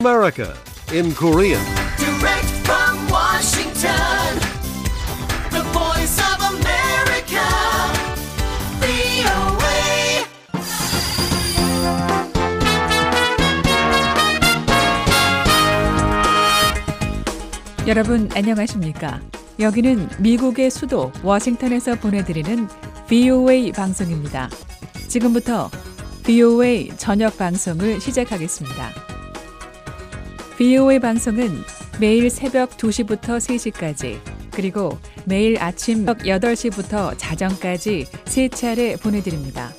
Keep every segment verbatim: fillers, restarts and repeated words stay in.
America in Korean. Direct from Washington, the voice of America, 브이오에이. 여러분 안녕하십니까? 여기는 미국의 수도 워싱턴에서 보내드리는 브이오에이 방송입니다. 지금부터 브이오에이 저녁 방송을 시작하겠습니다. 브이오에이 방송은 매일 새벽 두 시부터 세 시까지 그리고 매일 아침 여덟 시부터 자정까지 세 차례 보내드립니다.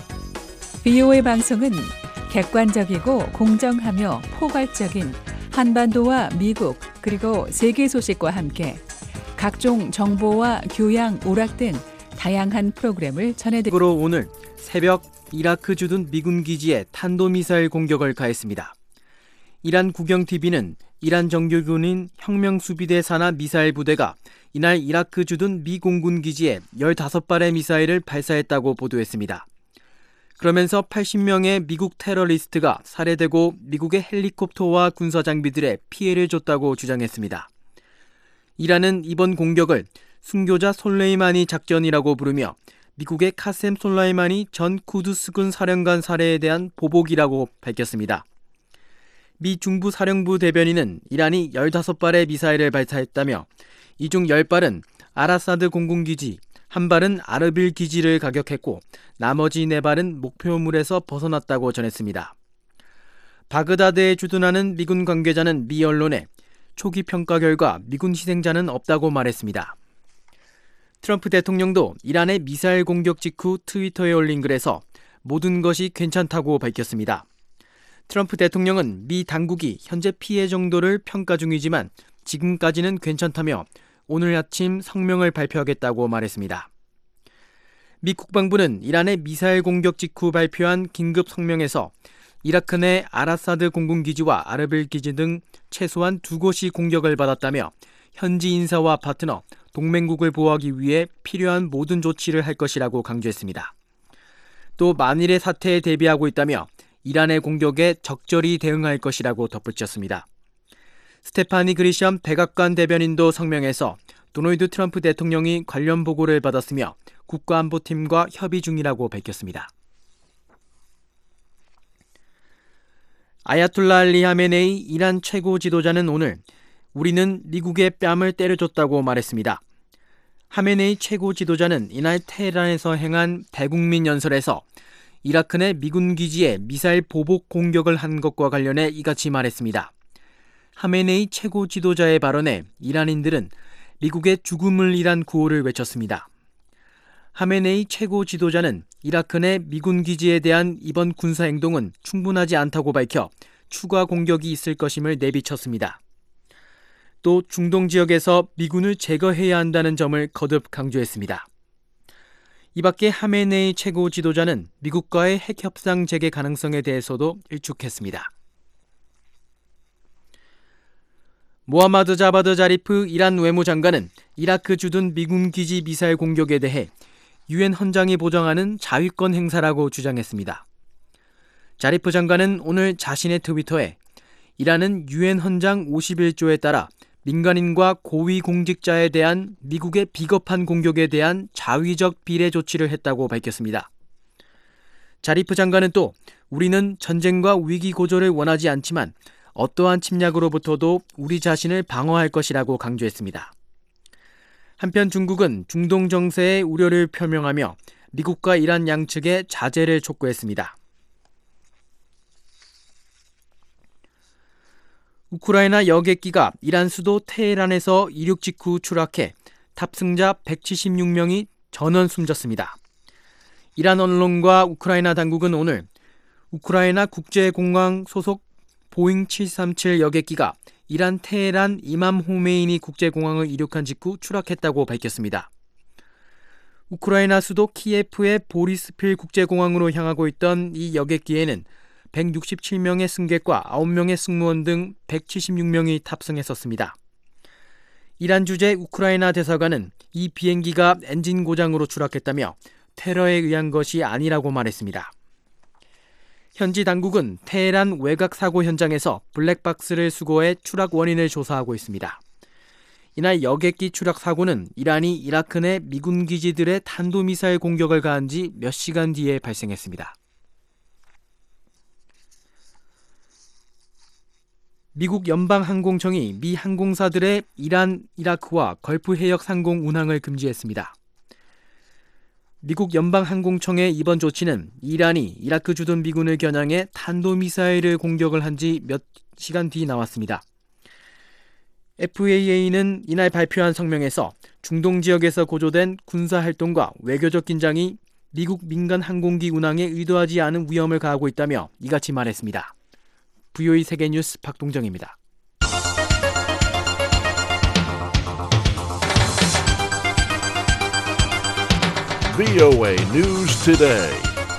브이오에이 방송은 객관적이고 공정하며 포괄적인 한반도와 미국 그리고 세계 소식과 함께 각종 정보와 교양, 오락 등 다양한 프로그램을 전해드립니다. 오늘 새벽 이라크 주둔 미군 기지에 탄도미사일 공격을 가했습니다. 이란 국영티비는 이란 정규군인 혁명수비대 산하 미사일 부대가 이날 이라크 주둔 미 공군 기지에 열다섯 발의 미사일을 발사했다고 보도했습니다. 그러면서 팔십 명의 미국 테러리스트가 살해되고 미국의 헬리콥터와 군사장비들에 피해를 줬다고 주장했습니다. 이란은 이번 공격을 순교자 솔레이마니 작전이라고 부르며 미국의 카셈 솔레이마니 전 쿠두스군 사령관 살해에 대한 보복이라고 밝혔습니다. 미 중부 사령부 대변인은 이란이 열다섯 발의 미사일을 발사했다며 이 중 열 발은 아라사드 공군기지, 한 발은 아르빌 기지를 가격했고 나머지 네 발은 목표물에서 벗어났다고 전했습니다. 바그다드에 주둔하는 미군 관계자는 미 언론에 초기 평가 결과 미군 희생자는 없다고 말했습니다. 트럼프 대통령도 이란의 미사일 공격 직후 트위터에 올린 글에서 모든 것이 괜찮다고 밝혔습니다. 트럼프 대통령은 미 당국이 현재 피해 정도를 평가 중이지만 지금까지는 괜찮다며 오늘 아침 성명을 발표하겠다고 말했습니다. 미 국방부는 이란의 미사일 공격 직후 발표한 긴급 성명에서 이라크 내 아라사드 공군기지와 아르빌 기지 등 최소한 두 곳이 공격을 받았다며 현지 인사와 파트너, 동맹국을 보호하기 위해 필요한 모든 조치를 할 것이라고 강조했습니다. 또 만일의 사태에 대비하고 있다며 이란의 공격에 적절히 대응할 것이라고 덧붙였습니다. 스테파니 그리션 백악관 대변인도 성명에서 도널드 트럼프 대통령이 관련 보고를 받았으며 국가안보팀과 협의 중이라고 밝혔습니다. 아야톨라 알리 하메네이 이란 최고 지도자는 오늘 우리는 미국의 뺨을 때려줬다고 말했습니다. 하메네이 최고 지도자는 이날 테헤란에서 행한 대국민 연설에서 이라크 내 미군 기지에 미사일 보복 공격을 한 것과 관련해 이같이 말했습니다. 하메네이 최고 지도자의 발언에 이란인들은 미국의 죽음을 위한 구호를 외쳤습니다. 하메네이 최고 지도자는 이라크 내 미군 기지에 대한 이번 군사 행동은 충분하지 않다고 밝혀 추가 공격이 있을 것임을 내비쳤습니다. 또 중동 지역에서 미군을 제거해야 한다는 점을 거듭 강조했습니다. 이 밖에 하메네이 최고 지도자는 미국과의 핵 협상 재개 가능성에 대해서도 일축했습니다. 모하마드 자바드 자리프 이란 외무장관은 이라크 주둔 미군 기지 미사일 공격에 대해 유엔 헌장이 보장하는 자위권 행사라고 주장했습니다. 자리프 장관은 오늘 자신의 트위터에 이란은 유엔 헌장 오십일 조에 따라 민간인과 고위공직자에 대한 미국의 비겁한 공격에 대한 자위적 비례 조치를 했다고 밝혔습니다. 자리프 장관은 또 우리는 전쟁과 위기 고조를 원하지 않지만 어떠한 침략으로부터도 우리 자신을 방어할 것이라고 강조했습니다. 한편 중국은 중동 정세에 우려를 표명하며 미국과 이란 양측에 자제를 촉구했습니다. 우크라이나 여객기가 이란 수도 테헤란에서 이륙 직후 추락해 탑승자 백칠십육 명이 전원 숨졌습니다. 이란 언론과 우크라이나 당국은 오늘 우크라이나 국제공항 소속 보잉 칠삼칠 여객기가 이란 테헤란 이맘 호메이니 국제공항을 이륙한 직후 추락했다고 밝혔습니다. 우크라이나 수도 키예프의 보리스필 국제공항으로 향하고 있던 이 여객기에는 백육십칠 명의 승객과 아홉 명의 승무원 등 백칠십육 명이 탑승했었습니다. 이란 주재 우크라이나 대사관은 이 비행기가 엔진 고장으로 추락했다며 테러에 의한 것이 아니라고 말했습니다. 현지 당국은 테헤란 외곽 사고 현장에서 블랙박스를 수거해 추락 원인을 조사하고 있습니다. 이날 여객기 추락 사고는 이란이 이라크 내 미군 기지들의 탄도미사일 공격을 가한 지 몇 시간 뒤에 발생했습니다. 미국 연방항공청이 미 항공사들의 이란, 이라크와 걸프 해역 상공 운항을 금지했습니다. 미국 연방항공청의 이번 조치는 이란이 이라크 주둔 미군을 겨냥해 탄도미사일을 공격을 한 지 몇 시간 뒤 나왔습니다. 에프에이에이는 이날 발표한 성명에서 중동 지역에서 고조된 군사활동과 외교적 긴장이 미국 민간 항공기 운항에 의도하지 않은 위험을 가하고 있다며 이같이 말했습니다. 브이오에이 세계뉴스 박동정입니다. 브이오에이 News Today.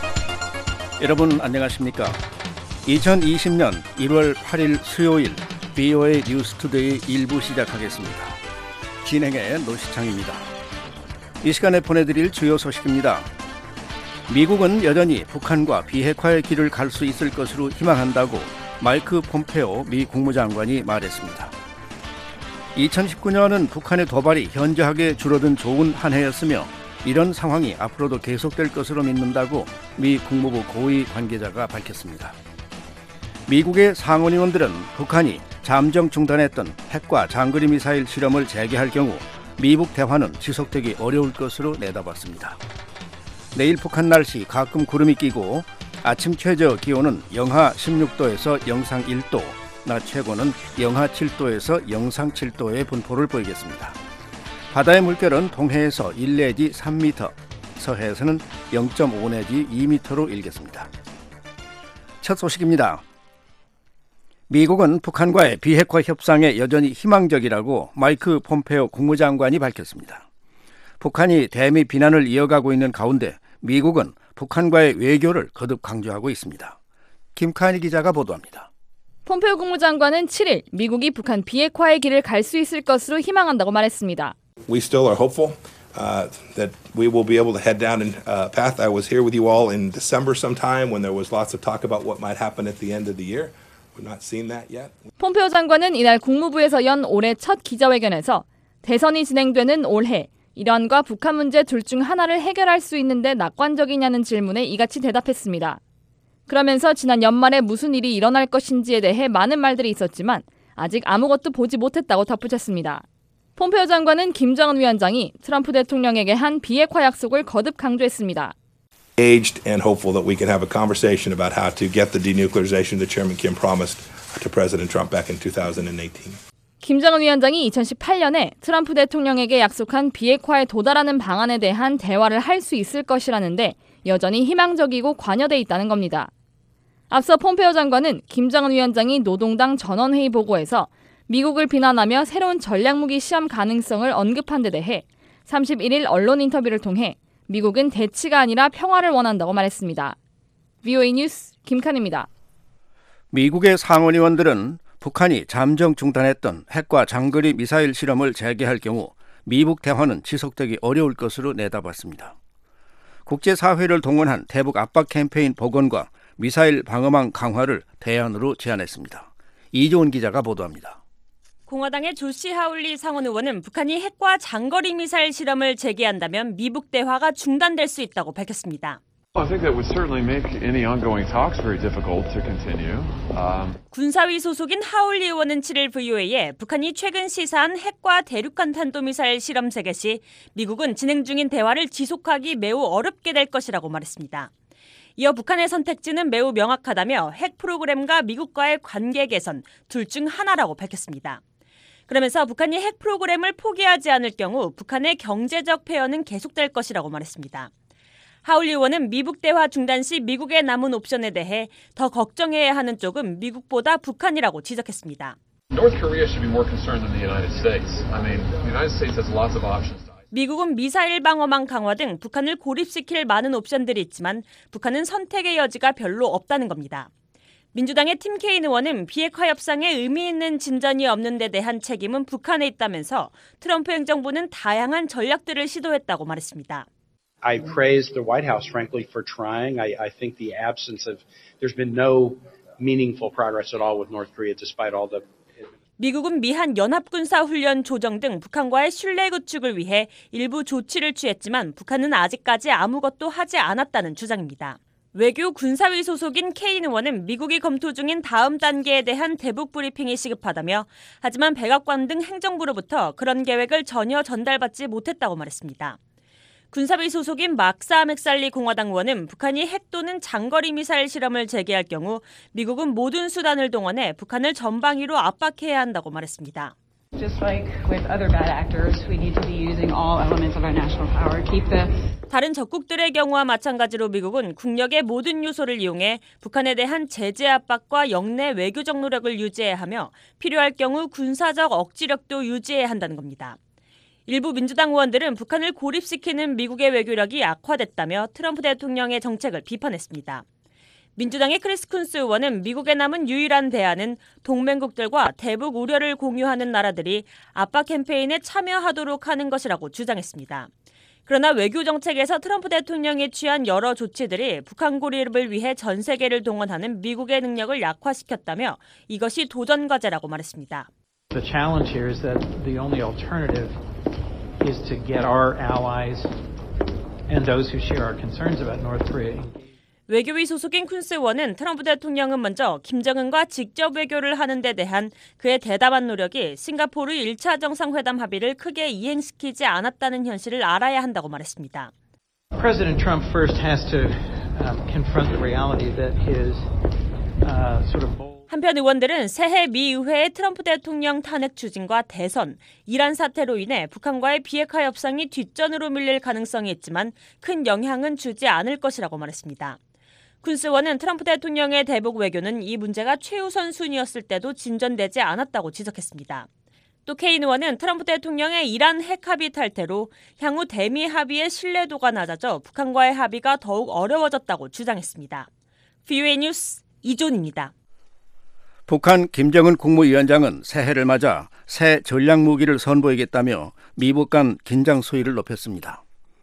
여러분 안녕하십니까? 이천이십 년 일월 팔일 수요일 브이오에이 뉴스 투데이 일 부 시작하겠습니다. 진행의 노시창입니다. 이 시간에 보내드릴 주요 소식입니다. 미국은 여전히 북한과 비핵화의 길을 갈 수 있을 것으로 희망한다고 마이크 폼페오 미 국무장관이 말했습니다. 이천십구 년은 북한의 도발이 현저하게 줄어든 좋은 한 해였으며 이런 상황이 앞으로도 계속될 것으로 믿는다고 미 국무부 고위 관계자가 밝혔습니다. 미국의 상원의원들은 북한이 잠정 중단했던 핵과 장거리 미사일 실험을 재개할 경우 미북 대화는 지속되기 어려울 것으로 내다봤습니다. 내일 북한 날씨 가끔 구름이 끼고 아침 최저 기온은 영하 십육 도에서 영상 일 도, 낮 최고는 영하 칠 도에서 영상 칠 도의 분포를 보이겠습니다. 바다의 물결은 동해에서 일 내지 삼 미터, 서해에서는 영 점 오 내지 이 미터로 일겠습니다. 첫 소식입니다. 미국은 북한과의 비핵화 협상에 여전히 희망적이라고 마이크 폼페오 국무장관이 밝혔습니다. 북한이 대미 비난을 이어가고 있는 가운데 미국은 북한과의 외교를 거듭 강조하고 있습니다. 김카니 기자가 보도합니다. 폼페오 국무장관은 칠일 미국이 북한 비핵화의 길을 갈 수 있을 것으로 희망한다고 말했습니다. We still are hopeful uh, that we will be able to head down a uh, path. I was here with you all in December sometime when there was lots of talk about what might happen at the end of the year. We've not seen that yet. 폼페오 장관은 이날 국무부에서 연 올해 첫 기자회견에서 대선이 진행되는 올해 이란과 북한 문제 둘 중 하나를 해결할 수 있는데 낙관적이냐는 질문에 이같이 대답했습니다. 그러면서 지난 연말에 무슨 일이 일어날 것인지에 대해 많은 말들이 있었지만 아직 아무것도 보지 못했다고 덧붙였습니다. 폼페오 장관은 김정은 위원장이 트럼프 대통령에게 한 비핵화 약속을 거듭 강조했습니다. Engaged and hopeful that we can have a conversation about how to get the denuclearization that Chairman Kim promised to President Trump back in two thousand eighteen. 김정은 위원장이 이천십팔 년에 트럼프 대통령에게 약속한 비핵화에 도달하는 방안에 대한 대화를 할 수 있을 것이라는데 여전히 희망적이고 관여돼 있다는 겁니다. 앞서 폼페오 장관은 김정은 위원장이 노동당 전원회의 보고에서 미국을 비난하며 새로운 전략무기 시험 가능성을 언급한 데 대해 삼십일일 언론 인터뷰를 통해 미국은 대치가 아니라 평화를 원한다고 말했습니다. 브이오에이 뉴스 김칸입니다. 미국의 상원의원들은 북한이 잠정 중단했던 핵과 장거리 미사일 실험을 재개할 경우 미북 대화는 지속되기 어려울 것으로 내다봤습니다. 국제사회를 동원한 대북 압박 캠페인 복원과 미사일 방어망 강화를 대안으로 제안했습니다. 이조은 기자가 보도합니다. 공화당의 조시 하울리 상원의원은 북한이 핵과 장거리 미사일 실험을 재개한다면 미북 대화가 중단될 수 있다고 밝혔습니다. I think that would certainly make any ongoing talks very difficult to continue. Um... 군사위 소속인 하울리 의원은 칠일 브이오에이에 북한이 최근 시사한 핵과 대륙간 탄도미사일 실험 재개 시 미국은 진행 중인 대화를 지속하기 매우 어렵게 될 것이라고 말했습니다. 이어 북한의 선택지는 매우 명확하다며 핵 프로그램과 미국과의 관계 개선 둘 중 하나라고 밝혔습니다. 그러면서 북한이 핵 프로그램을 포기하지 않을 경우 북한의 경제적 폐허는 계속될 것이라고 말했습니다. 하울리 의원은 미북 대화 중단 시 미국의 남은 옵션에 대해 더 걱정해야 하는 쪽은 미국보다 북한이라고 지적했습니다. North Korea should be more concerned than the United States. I mean, the United States has lots of options. 미국은 미사일 방어망 강화 등 북한을 고립시킬 많은 옵션들이 있지만 북한은 선택의 여지가 별로 없다는 겁니다. 민주당의 팀 케인 의원은 비핵화 협상에 의미 있는 진전이 없는 데 대한 책임은 북한에 있다면서 트럼프 행정부는 다양한 전략들을 시도했다고 말했습니다. I praise the White House, frankly, for trying. I, I think the absence of, there's been no meaningful progress at all with North Korea, despite all the. 미국은 미한 연합군사훈련 조정 등 북한과의 신뢰 구축을 위해 일부 조치를 취했지만 북한은 아직까지 아무것도 하지 않았다는 주장입니다. 외교 군사위 소속인 케인 의원은 미국이 검토 중인 다음 단계에 대한 대북 브리핑이 시급하다며 하지만 백악관 등 행정부로부터 그런 계획을 전혀 전달받지 못했다고 말했습니다. 군사위 소속인 막사 맥살리 공화당 의원은 북한이 핵 또는 장거리 미사일 실험을 재개할 경우 미국은 모든 수단을 동원해 북한을 전방위로 압박해야 한다고 말했습니다. Just like with other bad actors, we need to be using all elements of our national power. Keep the 다른 적국들의 경우와 마찬가지로 미국은 국력의 모든 요소를 이용해 북한에 대한 제재 압박과 영내 외교적 노력을 유지해야 하며 필요할 경우 군사적 억지력도 유지해야 한다는 겁니다. 일부 민주당 의원들은 북한을 고립시키는 미국의 외교력이 악화됐다며 트럼프 대통령의 정책을 비판했습니다. 민주당의 크리스 쿤스 의원은 미국에 남은 유일한 대안은 동맹국들과 대북 우려를 공유하는 나라들이 압박 캠페인에 참여하도록 하는 것이라고 주장했습니다. 그러나 외교 정책에서 트럼프 대통령이 취한 여러 조치들이 북한 고립을 위해 전 세계를 동원하는 미국의 능력을 약화시켰다며 이것이 도전 과제라고 말했습니다. The challenge here is that the only alternative is to get our allies and those who share our concerns about North Korea. 외교위 소속인 쿤스 의원은 트럼프 대통령은 먼저 김정은과 직접 외교를 하는 데 대한 그의 대담한 노력이 싱가포르 일 차 정상회담 합의를 크게 이행시키지 않았다는 현실을 알아야 한다고 말했습니다. President Trump first has to um, confront the reality that his uh, sort of bold 한편 의원들은 새해 미 의회의 트럼프 대통령 탄핵 추진과 대선, 이란 사태로 인해 북한과의 비핵화 협상이 뒷전으로 밀릴 가능성이 있지만 큰 영향은 주지 않을 것이라고 말했습니다. 쿤스 의원은 트럼프 대통령의 대북 외교는 이 문제가 최우선 순위였을 때도 진전되지 않았다고 지적했습니다. 또 케인 의원은 트럼프 대통령의 이란 핵 합의 탈퇴로 향후 대미 합의의 신뢰도가 낮아져 북한과의 합의가 더욱 어려워졌다고 주장했습니다. 브이오에이 뉴스 이존입니다. 북한 김정은 국무위원장은 새해를 맞아 새 전략무기를 선보이겠다며 미북 간 긴장 수위를 높였습니다.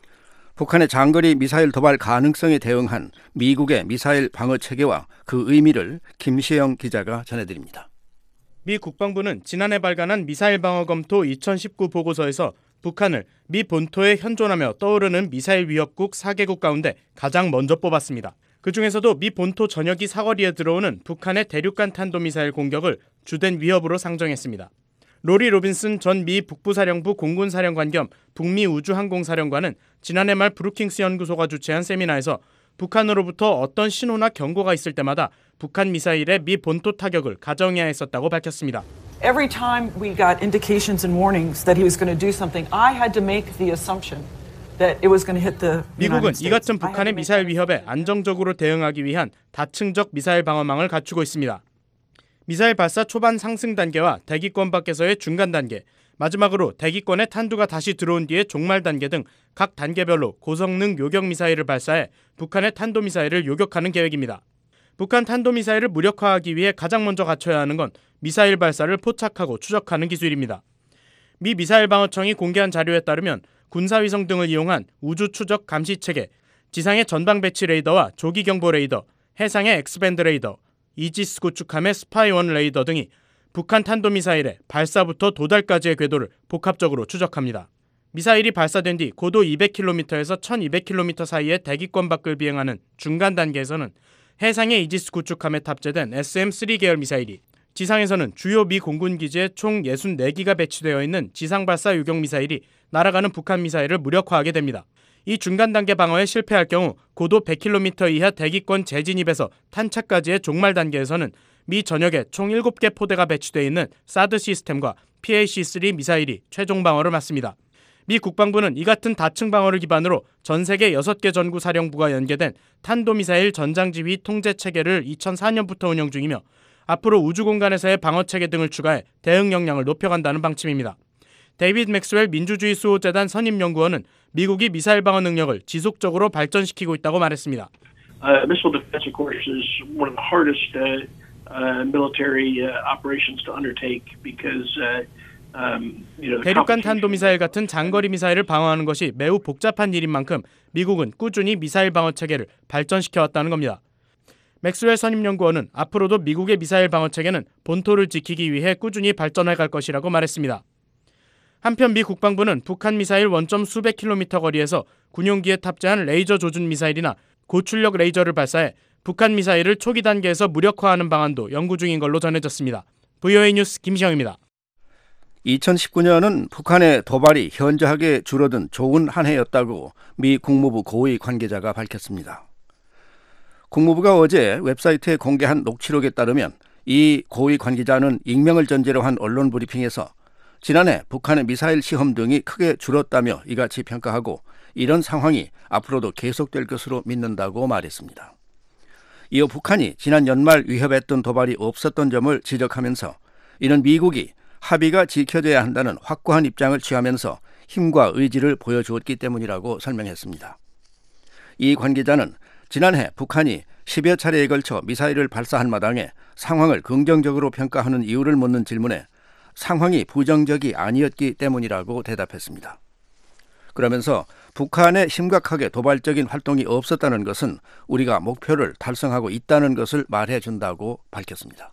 북한의 장거리 미사일 도발 가능성에 대응한 미국의 미사일 방어 체계와 그 의미를 김시영 기자가 전해드립니다. 미 국방부는 지난해 발간한 미사일 방어 검토 이천십구 보고서에서 북한을 미 본토에 현존하며 떠오르는 미사일 위협국 사 개국 가운데 가장 먼저 뽑았습니다. 그중에서도 미 본토 전역이 사거리에 들어오는 북한의 대륙간 탄도미사일 공격을 주된 위협으로 상정했습니다. 로리 로빈슨 전 미 북부사령부 공군사령관 겸 북미 우주항공사령관은 지난해 말 브루킹스 연구소가 주최한 세미나에서 북한으로부터 어떤 신호나 경고가 있을 때마다 북한 미사일의 미 본토 타격을 가정해야 했었다고 밝혔습니다. Every time we got indications and warnings that he was going to do something, I had to make the assumption that it was going to hit the 미국은 이 같은 북한의 미사일 위협에 안정적으로 대응하기 위한 다층적 미사일 방어망을 갖추고 있습니다. 미사일 발사 초반 상승 단계와 대기권 밖에서의 중간 단계, 마지막으로 대기권에 탄두가 다시 들어온 뒤의 종말 단계 등 각 단계별로 고성능 요격 미사일을 발사해 북한의 탄도미사일을 요격하는 계획입니다. 북한 탄도미사일을 무력화하기 위해 가장 먼저 갖춰야 하는 건 미사일 발사를 포착하고 추적하는 기술입니다. 미 미사일 방어청이 공개한 자료에 따르면 군사위성 등을 이용한 우주 추적 감시 체계, 지상의 전방 배치 레이더와 조기 경보 레이더, 해상의 엑스밴드 레이더, 이지스 구축함의 스파이원 레이더 등이 북한 탄도미사일의 발사부터 도달까지의 궤도를 복합적으로 추적합니다. 미사일이 발사된 뒤 고도 이백 킬로미터에서 천이백 킬로미터 사이의 대기권 밖을 비행하는 중간 단계에서는 해상의 이지스 구축함에 탑재된 에스엠 쓰리 계열 미사일이, 지상에서는 주요 미 공군 기지에 총 육십사 기가 배치되어 있는 지상발사 요격 미사일이 날아가는 북한 미사일을 무력화하게 됩니다. 이 중간 단계 방어에 실패할 경우 고도 백 킬로미터 이하 대기권 재진입에서 탄착까지의 종말 단계에서는 미 전역에 총 일곱 개 포대가 배치되어 있는 사드 시스템과 피에이씨 쓰리 미사일이 최종 방어를 맡습니다. 미 국방부는 이 같은 다층 방어를 기반으로 전 세계 여섯 개 전구 사령부가 연계된 탄도미사일 전장지휘 통제 체계를 이천사 년부터 운영 중이며 앞으로 우주 공간에서의 방어 체계 등을 추가해 대응 역량을 높여간다는 방침입니다. 데이비드 맥스웰 민주주의 수호재단 선임연구원은 미국이 미사일 방어 능력을 지속적으로 발전시키고 있다고 말했습니다. Uh, missile defense, of course, is one of the hardest uh, uh, military uh, operations to undertake because uh, Um, you know, the 대륙간 탄도미사일 같은 장거리 미사일을 방어하는 것이 매우 복잡한 일인 만큼 미국은 꾸준히 미사일 방어 체계를 발전시켜왔다는 겁니다. 맥스웰 선임연구원은 앞으로도 미국의 미사일 방어 체계는 본토를 지키기 위해 꾸준히 발전해 갈 것이라고 말했습니다. 한편 미 국방부는 북한 미사일 원점 수백 킬로미터 거리에서 군용기에 탑재한 레이저 조준 미사일이나 고출력 레이저를 발사해 북한 미사일을 초기 단계에서 무력화하는 방안도 연구 중인 걸로 전해졌습니다. 브이오에이 뉴스 김시영입니다. 이천십구 년은 북한의 도발이 현저하게 줄어든 좋은 한 해였다고 미 국무부 고위 관계자가 밝혔습니다. 국무부가 어제 웹사이트에 공개한 녹취록에 따르면 이 고위 관계자는 익명을 전제로 한 언론 브리핑에서 지난해 북한의 미사일 시험 등이 크게 줄었다며 이같이 평가하고 이런 상황이 앞으로도 계속될 것으로 믿는다고 말했습니다. 이어 북한이 지난 연말 위협했던 도발이 없었던 점을 지적하면서 이는 미국이 합의가 지켜져야 한다는 확고한 입장을 취하면서 힘과 의지를 보여주었기 때문이라고 설명했습니다. 이 관계자는 지난해 북한이 십여 차례에 걸쳐 미사일을 발사한 마당에 상황을 긍정적으로 평가하는 이유를 묻는 질문에 상황이 부정적이 아니었기 때문이라고 대답했습니다. 그러면서 북한의 심각하게 도발적인 활동이 없었다는 것은 우리가 목표를 달성하고 있다는 것을 말해준다고 밝혔습니다.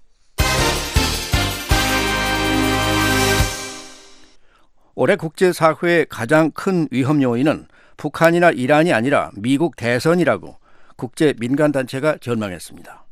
올해 국제사회의 가장 큰 위험 요인은 북한이나 이란이 아니라 미국 대선이라고 국제민간단체가 전망했습니다.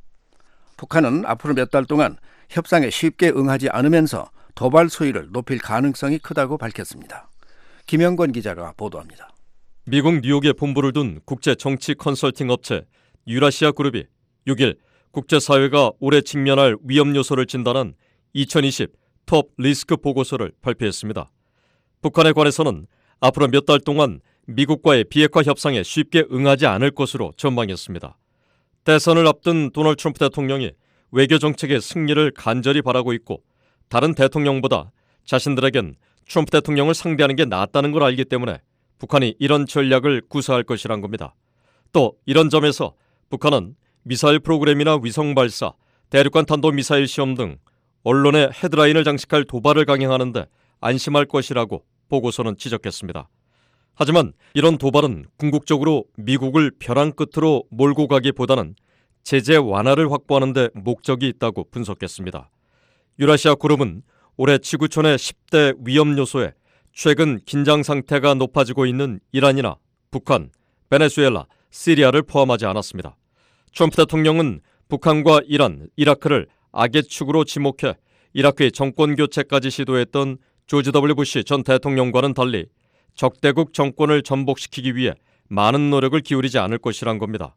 북한은 앞으로 몇 달 동안 협상에 쉽게 응하지 않으면서 도발 수위를 높일 가능성이 크다고 밝혔습니다. 김영권 기자가 보도합니다. 미국 뉴욕에 본부를 둔 국제 정치 컨설팅 업체 유라시아 그룹이 육 일 국제사회가 올해 직면할 위험 요소를 진단한 이천이십 톱 리스크 보고서를 발표했습니다. 북한에 관해서는 앞으로 몇 달 동안 미국과의 비핵화 협상에 쉽게 응하지 않을 것으로 전망했습니다. 대선을 앞둔 도널드 트럼프 대통령이 외교 정책의 승리를 간절히 바라고 있고 다른 대통령보다 자신들에겐 트럼프 대통령을 상대하는 게 낫다는 걸 알기 때문에 북한이 이런 전략을 구사할 것이란 겁니다. 또 이런 점에서 북한은 미사일 프로그램이나 위성 발사, 대륙간 탄도미사일 시험 등 언론의 헤드라인을 장식할 도발을 강행하는데 안심할 것이라고 보고서는 지적했습니다. 하지만 이런 도발은 궁극적으로 미국을 벼랑 끝으로 몰고 가기보다는 제재 완화를 확보하는 데 목적이 있다고 분석했습니다. 유라시아 그룹은 올해 지구촌의 십 대 위험 요소에 최근 긴장 상태가 높아지고 있는 이란이나 북한, 베네수엘라, 시리아를 포함하지 않았습니다. 트럼프 대통령은 북한과 이란, 이라크를 악의 축으로 지목해 이라크의 정권 교체까지 시도했던 조지 더블유 부시 전 대통령과는 달리 적대국 정권을 전복시키기 위해 많은 노력을 기울이지 않을 것이란 겁니다.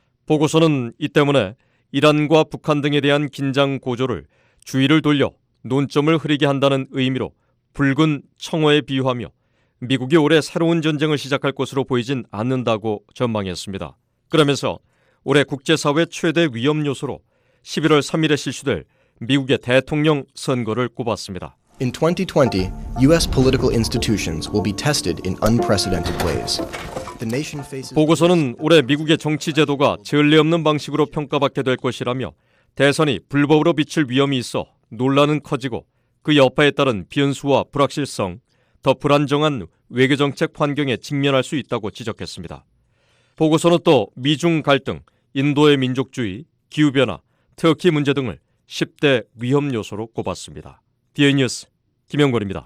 보고서는 이 때문에 이란과 북한 등에 대한 긴장 고조를 주의를 돌려 논점을 흐리게 한다는 의미로 붉은 청어에 비유하며 미국이 올해 새로운 전쟁을 시작할 것으로 보이진 않는다고 전망했습니다. 그러면서 올해 국제사회 최대 위험 요소로 십일월 삼일에 실시될 미국의 대통령 선거를 꼽았습니다. In twenty twenty, U S political institutions will be tested in unprecedented ways. The nation faces... 보고서는 올해 미국의 정치 제도가 전례 없는 방식으로 평가받게 될 것이라며 대선이 불법으로 비칠 위험이 있어 논란은 커지고 그 여파에 따른 변수와 불확실성, 더 불안정한 외교정책 환경에 직면할 수 있다고 지적했습니다. 보고서는 또 미중 갈등, 인도의 민족주의, 기후변화, 터키 문제 등을 십 대 위험 요소로 꼽았습니다. 비오에이 뉴스 김영권입니다.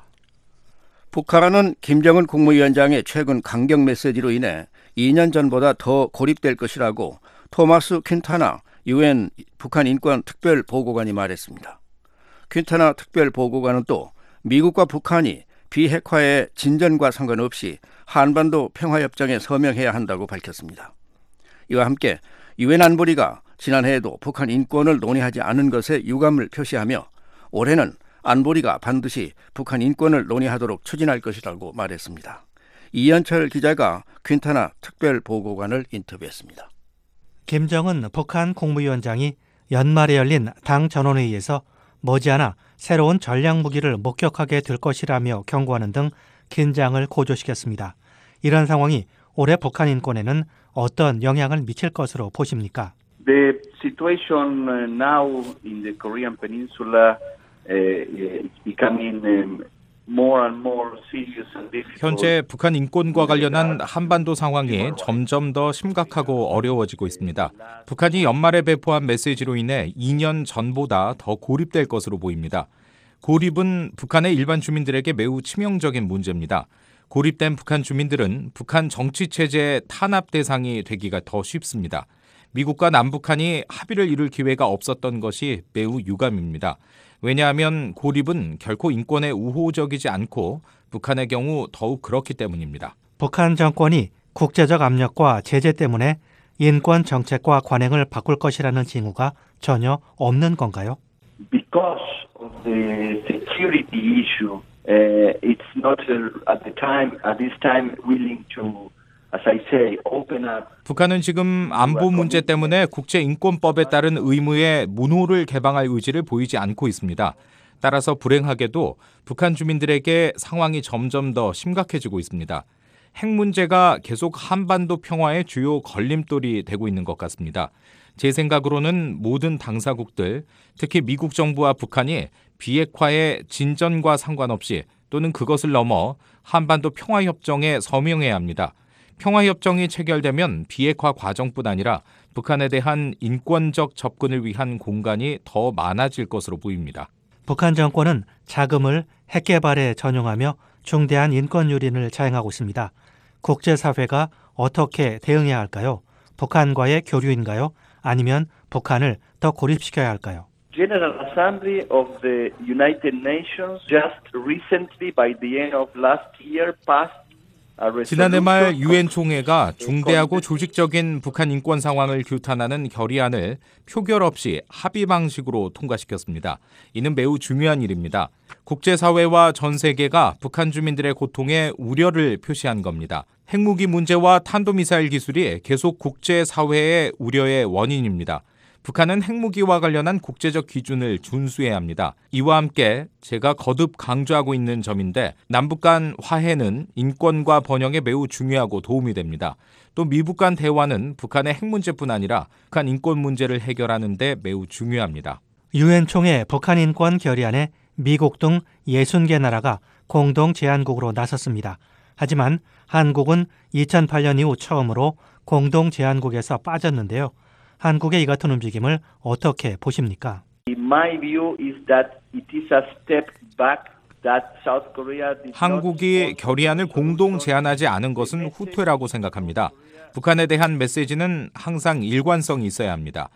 북한은 김정은 국무위원장의 최근 강경 메시지로 인해 이 년 전보다 더 고립될 것이라고 토마스 퀸타나 유엔 북한 인권 특별 보고관이 말했습니다. 퀸타나 특별 보고관은 또 미국과 북한이 비핵화의 진전과 상관없이 한반도 평화협정에 서명해야 한다고 밝혔습니다. 이와 함께 유엔 안보리가 지난해에도 북한 인권을 논의하지 않은 것에 유감을 표시하며 올해는 안보리가 반드시 북한 인권을 논의하도록 추진할 것이라고 말했습니다. 이현철 기자가 퀸타나 특별 보고관을 인터뷰했습니다. 김정은 북한 국무위원장이 연말에 열린 당 전원회의에서 머지않아 새로운 전략무기를 목격하게 될 것이라며 경고하는 등 긴장을 고조시켰습니다. 이런 상황이 올해 북한 인권에는 어떤 영향을 미칠 것으로 보십니까? The situation now in the Korean Peninsula uh, is becoming um, more and more serious and difficult. 현재 북한 인권과 관련한 한반도 상황이 점점 더 심각하고 어려워지고 있습니다. 북한이 연말에 배포한 메시지로 인해 이 년 전보다 더 고립될 것으로 보입니다. 고립은 북한의 일반 주민들에게 매우 치명적인 문제입니다. 고립된 북한 주민들은 북한 정치 체제의 탄압 대상이 되기가 더 쉽습니다. 미국과 남북한이 합의를 이룰 기회가 없었던 것이 매우 유감입니다. 왜냐하면 고립은 결코 인권에 우호적이지 않고 북한의 경우 더욱 그렇기 때문입니다. 북한 정권이 국제적 압력과 제재 때문에 인권 정책과 관행을 바꿀 것이라는 징후가 전혀 없는 건가요? Because of the security issue, uh, it's not uh, at the time, at this time, willing to, as I say, open up. 북한은 지금 안보 문제 때문에 국제인권법에 따른 의무의 문호를 개방할 의지를 보이지 않고 있습니다. 따라서 불행하게도 북한 주민들에게 상황이 점점 더 심각해지고 있습니다. 핵 문제가 계속 한반도 평화의 주요 걸림돌이 되고 있는 것 같습니다. 제 생각으로는 모든 당사국들, 특히 미국 정부와 북한이 비핵화의 진전과 상관없이 또는 그것을 넘어 한반도 평화협정에 서명해야 합니다. 평화협정이 체결되면 비핵화 과정뿐 아니라 북한에 대한 인권적 접근을 위한 공간이 더 많아질 것으로 보입니다. 북한 정권은 자금을 핵 개발에 전용하며 중대한 인권 유린을 자행하고 있습니다. 국제사회가 어떻게 대응해야 할까요? 북한과의 교류인가요? 아니면 북한을 더 고립시켜야 할까요? General Assembly of the United Nations just recently, by the end of last year, passed a resolution. 지난해 말 유엔 총회가 중대하고 조직적인 북한 인권 상황을 규탄하는 결의안을 표결 없이 합의 방식으로 통과시켰습니다. 이는 매우 중요한 일입니다. 국제사회와 전 세계가 북한 주민들의 고통에 우려를 표시한 겁니다. 핵무기 문제와 탄도미사일 기술이 계속 국제사회의 우려의 원인입니다. 북한은 핵무기와 관련한 국제적 기준을 준수해야 합니다. 이와 함께 제가 거듭 강조하고 있는 점인데 남북 간 화해는 인권과 번영에 매우 중요하고 도움이 됩니다. 또 미북 간 대화는 북한의 핵 문제뿐 아니라 북한 인권 문제를 해결하는 데 매우 중요합니다. 유엔 총회 북한 인권 결의안에 미국 등 예순 개 나라가 공동 제안국으로 나섰습니다. 하지만 한국은 이천팔 년 이후 처음으로 공동 제안국에서 빠졌는데요. 한국의 이 같은 움직임을 어떻게 보십니까? My view is that it is a step back that South Korea did not. 한국이 결의안을 공동 제안하지 않은 것은 후퇴라고 생각합니다. 북한에 대한 메시지는 항상 일관성이 있어야 합니다.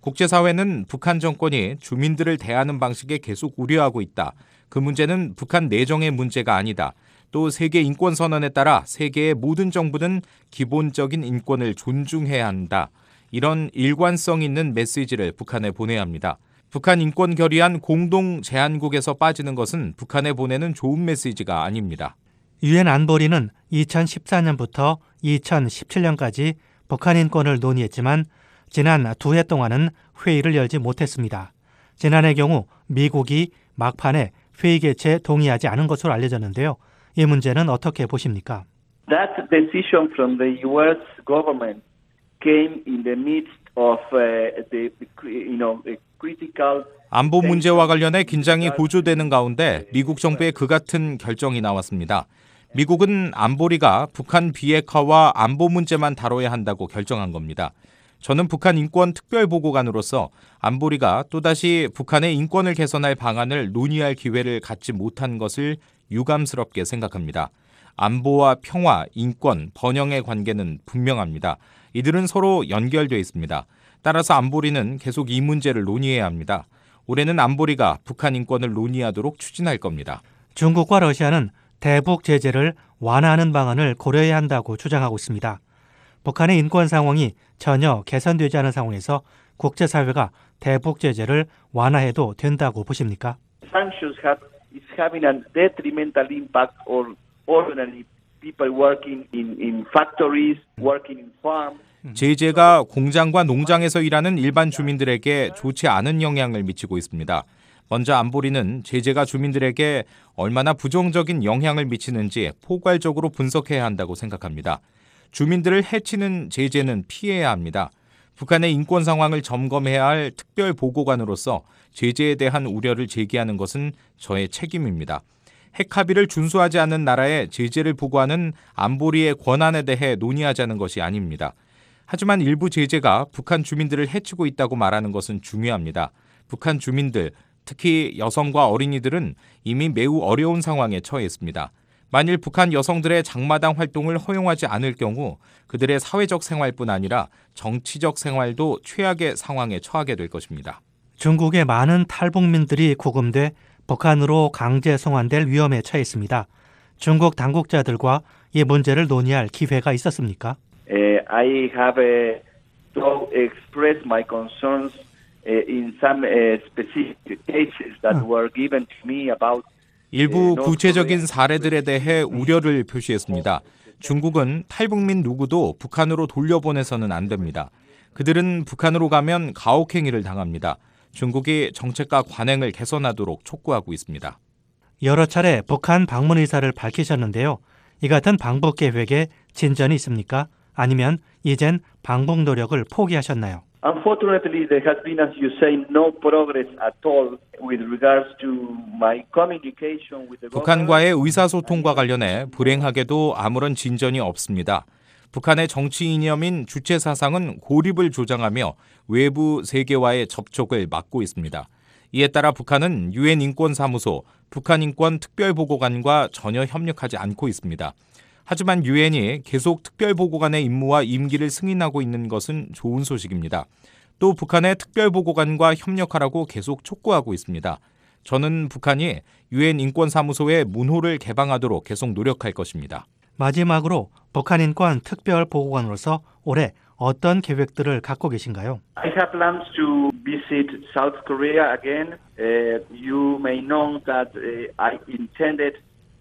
국제사회는 북한 정권이 주민들을 대하는 방식에 계속 우려하고 있다. 그 문제는 북한 내정의 문제가 아니다. 또 세계 인권선언에 따라 세계의 모든 정부는 기본적인 인권을 존중해야 한다. 이런 일관성 있는 메시지를 북한에 보내야 합니다. 북한 인권 결의안 공동 제안국에서 빠지는 것은 북한에 보내는 좋은 메시지가 아닙니다. 유엔 안보리는 이천십사 년부터 이천십칠 년까지 북한 인권을 논의했지만 지난 두 해 동안은 회의를 열지 못했습니다. 지난해 경우 미국이 막판에 회의 개최에 동의하지 않은 것으로 알려졌는데요. 이 문제는 어떻게 보십니까? That decision from the U S government came in the midst of uh, the you know the critical. 안보 문제와 관련해 긴장이 고조되는 가운데 미국 정부의 그 같은 결정이 나왔습니다. 미국은 안보리가 북한 비핵화와 안보 문제만 다뤄야 한다고 결정한 겁니다. 저는 북한 인권 특별보고관으로서 안보리가 또다시 북한의 인권을 개선할 방안을 논의할 기회를 갖지 못한 것을 유감스럽게 생각합니다. 안보와 평화, 인권, 번영의 관계는 분명합니다. 이들은 서로 연결되어 있습니다. 따라서 안보리는 계속 이 문제를 논의해야 합니다. 올해는 안보리가 북한 인권을 논의하도록 추진할 겁니다. 중국과 러시아는 대북 제재를 완화하는 방안을 고려해야 한다고 주장하고 있습니다. 북한의 인권 상황이 전혀 개선되지 않은 상황에서 국제사회가 대북 제재를 완화해도 된다고 보십니까? Sanctions have is having a detrimental impact on ordinary people working in in factories, working in farms. 제재가 공장과 농장에서 일하는 일반 주민들에게 좋지 않은 영향을 미치고 있습니다. 먼저 안보리는 제재가 주민들에게 얼마나 부정적인 영향을 미치는지 포괄적으로 분석해야 한다고 생각합니다. 주민들을 해치는 제재는 피해야 합니다. 북한의 인권 상황을 점검해야 할 특별보고관으로서 제재에 대한 우려를 제기하는 것은 저의 책임입니다. 핵 합의를 준수하지 않는 나라에 제재를 부과하는 안보리의 권한에 대해 논의하자는 것이 아닙니다. 하지만 일부 제재가 북한 주민들을 해치고 있다고 말하는 것은 중요합니다. 북한 주민들, 특히 여성과 어린이들은 이미 매우 어려운 상황에 처해 있습니다. 만일 북한 여성들의 장마당 활동을 허용하지 않을 경우 그들의 사회적 생활뿐 아니라 정치적 생활도 최악의 상황에 처하게 될 것입니다. 중국의 많은 탈북민들이 구금돼 북한으로 강제 송환될 위험에 처해 있습니다. 중국 당국자들과 이 문제를 논의할 기회가 있었습니까? Uh, I have uh, to express my concerns uh, in some uh, specific cases that were given to me about 일부 구체적인 사례들에 대해 우려를 표시했습니다. 중국은 탈북민 누구도 북한으로 돌려보내서는 안 됩니다. 그들은 북한으로 가면 가혹행위를 당합니다. 중국이 정책과 관행을 개선하도록 촉구하고 있습니다. 여러 차례 북한 방문 의사를 밝히셨는데요. 이 같은 방북 계획에 진전이 있습니까? 아니면 이젠 방북 노력을 포기하셨나요? Unfortunately, there has been, as you say, no progress at all with regards to my communication with the 북한과의 의사소통과 관련해 불행하게도 아무런 진전이 없습니다. 북한의 정치 이념인 주체 사상은 고립을 조장하며 외부 세계와의 접촉을 막고 있습니다. 이에 따라 북한은 유엔 인권사무소, 북한인권특별보고관과 전혀 협력하지 않고 있습니다. 하지만 유엔이 계속 특별보고관의 임무와 임기를 승인하고 있는 것은 좋은 소식입니다. 또 북한의 특별보고관과 협력하라고 계속 촉구하고 있습니다. 저는 북한이 유엔 인권사무소의 문호를 개방하도록 계속 노력할 것입니다. 마지막으로 북한인권 특별보고관으로서 올해 어떤 계획들을 갖고 계신가요? I have plans to visit South Korea again. Uh, you may know that uh, I intended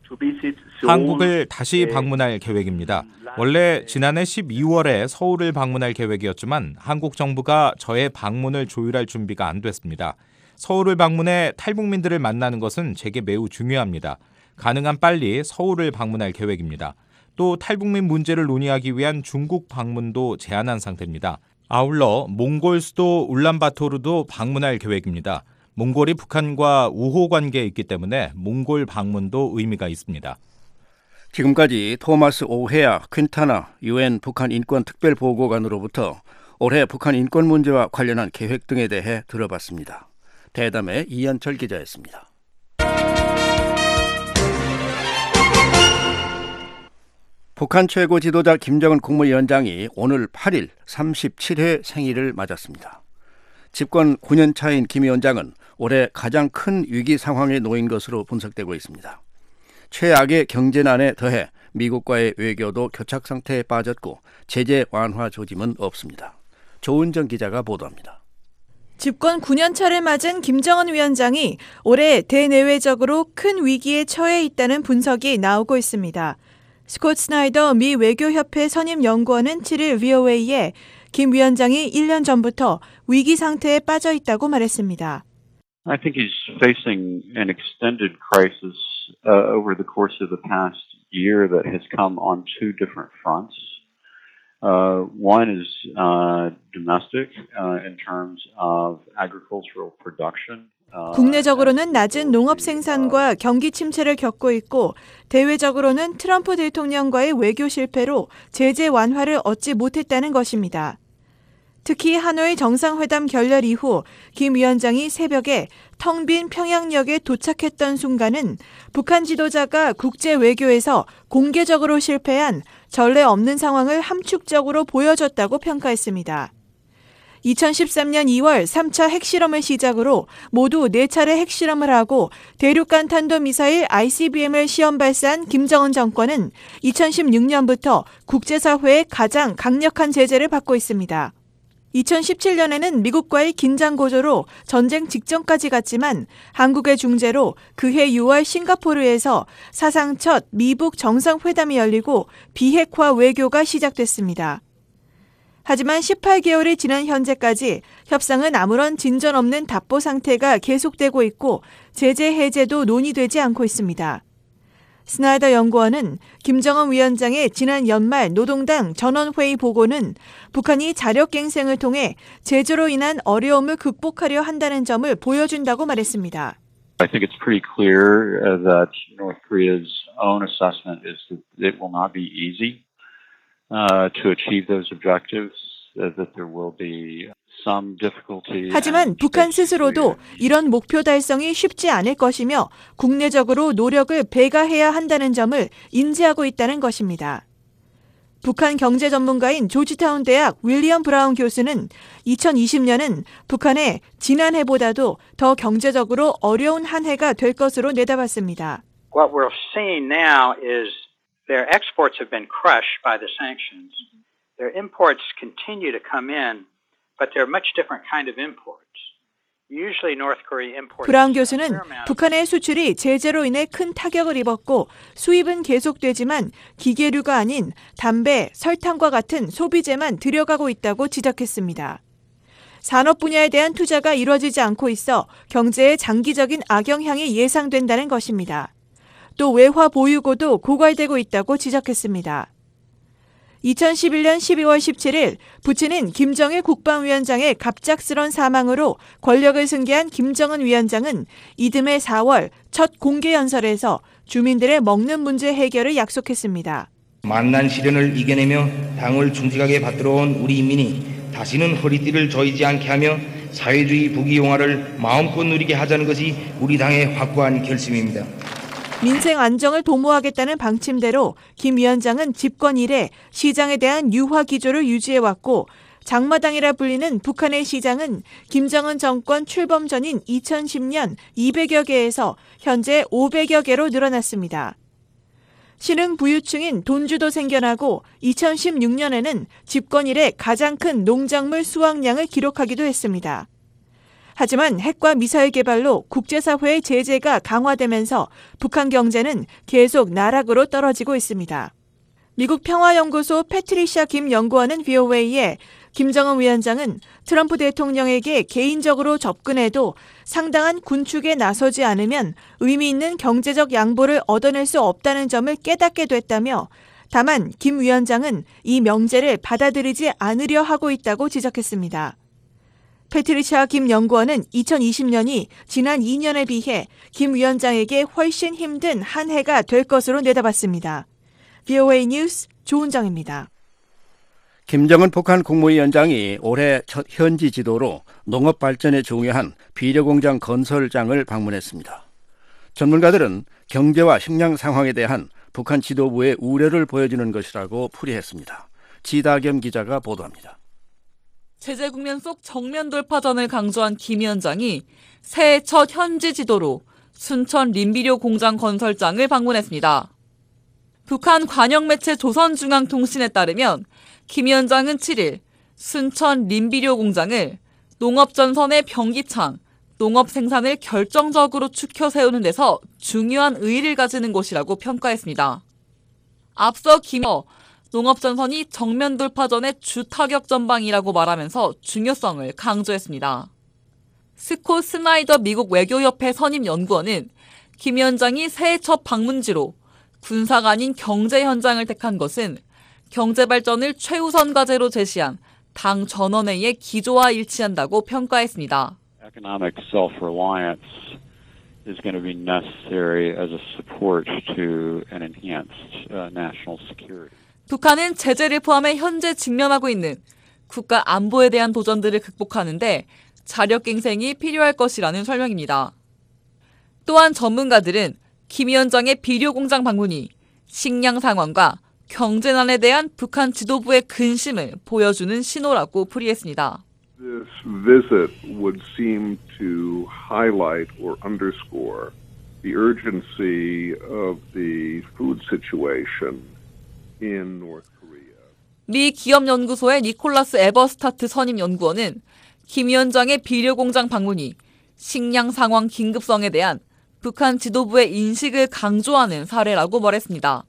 한국을 다시 방문할 계획입니다. 원래 지난해 십이월에 서울을 방문할 계획이었지만 한국 정부가 저의 방문을 조율할 준비가 안 됐습니다. 서울을 방문해 탈북민들을 만나는 것은 제게 매우 중요합니다. 가능한 빨리 서울을 방문할 계획입니다. 또 탈북민 문제를 논의하기 위한 중국 방문도 제한한 상태입니다. 아울러 몽골 수도 울란바토르도 방문할 계획입니다. 몽골이 북한과 우호 관계에 있기 때문에 몽골 방문도 의미가 있습니다. 지금까지 토마스 오헤아 퀸타나 유엔 북한 인권 특별보고관으로부터 올해 북한 인권 문제와 관련한 계획 등에 대해 들어봤습니다. 대담의 이현철 기자였습니다. 북한 최고 지도자 김정은 국무위원장이 오늘 팔 일 삼십칠 회 생일을 맞았습니다. 집권 구 년 차인 김 위원장은 올해 가장 큰 위기 상황에 놓인 것으로 분석되고 있습니다. 최악의 경제난에 더해 미국과의 외교도 교착 상태에 빠졌고 제재 완화 조짐은 없습니다. 조은정 기자가 보도합니다. 집권 구 년 차를 맞은 김정은 위원장이 올해 대내외적으로 큰 위기에 처해 있다는 분석이 나오고 있습니다. 스콧 스나이더 미 외교협회 선임 연구원은 칠 일 브이오에이에 김 위원장이 일 년 전부터 위기 상태에 빠져 있다고 말했습니다. I think he's facing an extended crisis uh, over the course of the past year that has come on two different fronts. Uh, one is uh, domestic uh, in terms of agricultural production. 국내적으로는 낮은 농업 생산과 경기 침체를 겪고 있고 대외적으로는 트럼프 대통령과의 외교 실패로 제재 완화를 얻지 못했다는 것입니다. 특히 하노이 정상회담 결렬 이후 김 위원장이 새벽에 텅 빈 평양역에 도착했던 순간은 북한 지도자가 국제 외교에서 공개적으로 실패한 전례 없는 상황을 함축적으로 보여줬다고 평가했습니다. 이천십삼 년 이월 삼 차 핵실험을 시작으로 모두 네 차례 핵실험을 하고 대륙간 탄도미사일 아이씨비엠을 시험 발사한 김정은 정권은 이천십육 년부터 국제사회의 가장 강력한 제재를 받고 있습니다. 이천십칠 년에는 미국과의 긴장 고조로 전쟁 직전까지 갔지만 한국의 중재로 그해 유월 싱가포르에서 사상 첫 미북 정상회담이 열리고 비핵화 외교가 시작됐습니다. 하지만 십팔 개월이 지난 현재까지 협상은 아무런 진전 없는 답보 상태가 계속되고 있고 제재 해제도 논의되지 않고 있습니다. 스나이더 연구원은 김정은 위원장의 지난 연말 노동당 전원회의 보고는 북한이 자력갱생을 통해 제재로 인한 어려움을 극복하려 한다는 점을 보여준다고 말했습니다. I think it's pretty clear uh, that North Korea's own assessment is that it will not be easy uh, to achieve those objectives, uh, that there will be some difficulty. 하지만 북한 스스로도 이런 목표 달성이 쉽지 않을 것이며 국내적으로 노력을 배가해야 한다는 점을 인지하고 있다는 것입니다. 북한 경제 전문가인 조지타운 대학 윌리엄 브라운 교수는 이천이십 년은 북한의 지난해보다도 더 경제적으로 어려운 한 해가 될 것으로 내다봤습니다. What we're seeing now is their exports have been crushed by the sanctions. Their imports continue to come in, but they're much different kind of imports. Usually North Korea imports. 브라운 교수는 북한의 수출이 제재로 인해 큰 타격을 입었고 수입은 계속되지만 기계류가 아닌 담배, 설탕과 같은 소비재만 들여가고 있다고 지적했습니다. 산업 분야에 대한 투자가 이루어지지 않고 있어 경제에 장기적인 악영향이 예상된다는 것입니다. 또 외화 보유고도 고갈되고 있다고 지적했습니다. 이천십일 년 십이월 십칠일 부친인 김정일 국방위원장의 갑작스런 사망으로 권력을 승계한 김정은 위원장은 이듬해 사월 첫 공개 연설에서 주민들의 먹는 문제 해결을 약속했습니다. 만난 시련을 이겨내며 당을 중직하게 받들어온 우리 인민이 다시는 허리띠를 조이지 않게 하며 사회주의 부귀영화를 마음껏 누리게 하자는 것이 우리 당의 확고한 결심입니다. 민생 안정을 도모하겠다는 방침대로 김 위원장은 집권 이래 시장에 대한 유화 기조를 유지해왔고 장마당이라 불리는 북한의 시장은 김정은 정권 출범 전인 이천십 년 이백여 개에서 현재 오백여 개로 늘어났습니다. 신흥 부유층인 돈주도 생겨나고 이천십육 년에는 집권 이래 가장 큰 농작물 수확량을 기록하기도 했습니다. 하지만 핵과 미사일 개발로 국제사회의 제재가 강화되면서 북한 경제는 계속 나락으로 떨어지고 있습니다. 미국 평화연구소 패트리샤 김 연구원은 브이오에이에 김정은 위원장은 트럼프 대통령에게 개인적으로 접근해도 상당한 군축에 나서지 않으면 의미 있는 경제적 양보를 얻어낼 수 없다는 점을 깨닫게 됐다며 다만 김 위원장은 이 명제를 받아들이지 않으려 하고 있다고 지적했습니다. 패트리샤 김 연구원은 이천이십 년이 지난 이 년에 비해 김 위원장에게 훨씬 힘든 한 해가 될 것으로 내다봤습니다. 브이오에이 뉴스 조은정입니다. 김정은 북한 국무위원장이 올해 첫 현지 지도로 농업 발전에 중요한 비료공장 건설장을 방문했습니다. 전문가들은 경제와 식량 상황에 대한 북한 지도부의 우려를 보여주는 것이라고 풀이했습니다. 지다겸 기자가 보도합니다. 제재 국면 속 정면 돌파전을 강조한 김 위원장이 새해 첫 현지 지도로 순천 림비료 공장 건설장을 방문했습니다. 북한 관영 매체 조선중앙통신에 따르면 김 위원장은 칠일 순천 림비료 공장을 농업전선의 병기창, 농업 생산을 결정적으로 추켜 세우는 데서 중요한 의의를 가지는 곳이라고 평가했습니다. 앞서 김 농업전선이 정면 돌파전의 주타격 전방이라고 말하면서 중요성을 강조했습니다. 스콧 스나이더 미국 외교협회 선임 연구원은 김 위원장이 새해 첫 방문지로 군사가 아닌 경제 현장을 택한 것은 경제 발전을 최우선 과제로 제시한 당 전원회의의 기조와 일치한다고 평가했습니다. Economic self-reliance is going to be necessary as a support to an enhanced uh, national security. 북한은 제재를 포함해 현재 직면하고 있는 국가 안보에 대한 도전들을 극복하는 데 자력갱생이 필요할 것이라는 설명입니다. 또한 전문가들은 김 위원장의 비료공장 방문이 식량 상황과 경제난에 대한 북한 지도부의 근심을 보여주는 신호라고 풀이했습니다. This visit would seem to highlight or underscore the urgency of the food situation in North Korea. 미 기업연구소의 니콜라스 에버스타트 선임 연구원은 김 위원장의 비료공장 방문이 식량 상황 긴급성에 대한 북한 지도부의 인식을 강조하는 사례라고 말했습니다.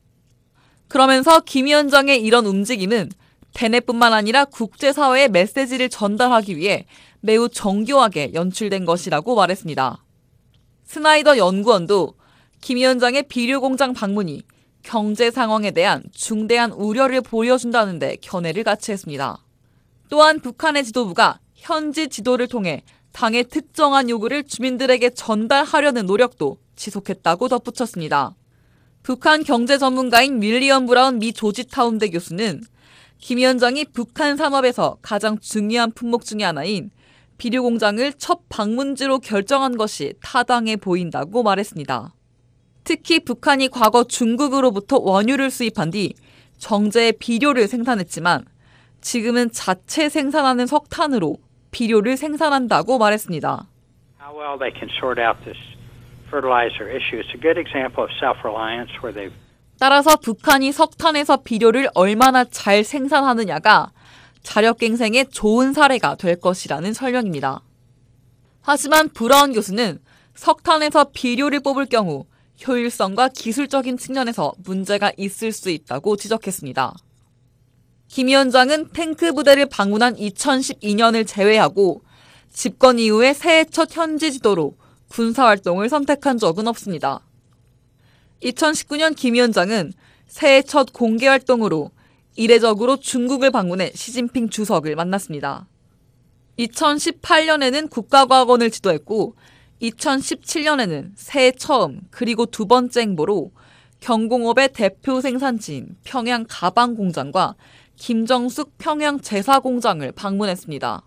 그러면서 김 위원장의 이런 움직임은 대내뿐만 아니라 국제사회에 메시지를 전달하기 위해 매우 정교하게 연출된 것이라고 말했습니다. 스나이더 연구원도 김 위원장의 비료공장 방문이 경제 상황에 대한 중대한 우려를 보여준다는 데 견해를 같이 했습니다. 또한 북한의 지도부가 현지 지도를 통해 당의 특정한 요구를 주민들에게 전달하려는 노력도 지속했다고 덧붙였습니다. 북한 경제 전문가인 윌리엄 브라운 미 조지타운대 교수는 김 위원장이 북한 산업에서 가장 중요한 품목 중의 하나인 비료 공장을 첫 방문지로 결정한 것이 타당해 보인다고 말했습니다. 특히 북한이 과거 중국으로부터 원유를 수입한 뒤 정제의 비료를 생산했지만 지금은 자체 생산하는 석탄으로 비료를 생산한다고 말했습니다. How well they can sort out this fertilizer issue. It's a good example of self-reliance where they've 따라서 북한이 석탄에서 비료를 얼마나 잘 생산하느냐가 자력갱생의 좋은 사례가 될 것이라는 설명입니다. 하지만 브라운 교수는 석탄에서 비료를 뽑을 경우 효율성과 기술적인 측면에서 문제가 있을 수 있다고 지적했습니다. 김 위원장은 탱크 부대를 방문한 이천십이 년을 제외하고 집권 이후에 새해 첫 현지 지도로 군사활동을 선택한 적은 없습니다. 이천십구 년 김 위원장은 새해 첫 공개활동으로 이례적으로 중국을 방문해 시진핑 주석을 만났습니다. 이천십팔 년에는 국가과학원을 지도했고 이천십칠 년에는 새해 처음 그리고 두 번째 행보로 경공업의 대표 생산지인 평양 가방공장과 김정숙 평양 제사공장을 방문했습니다.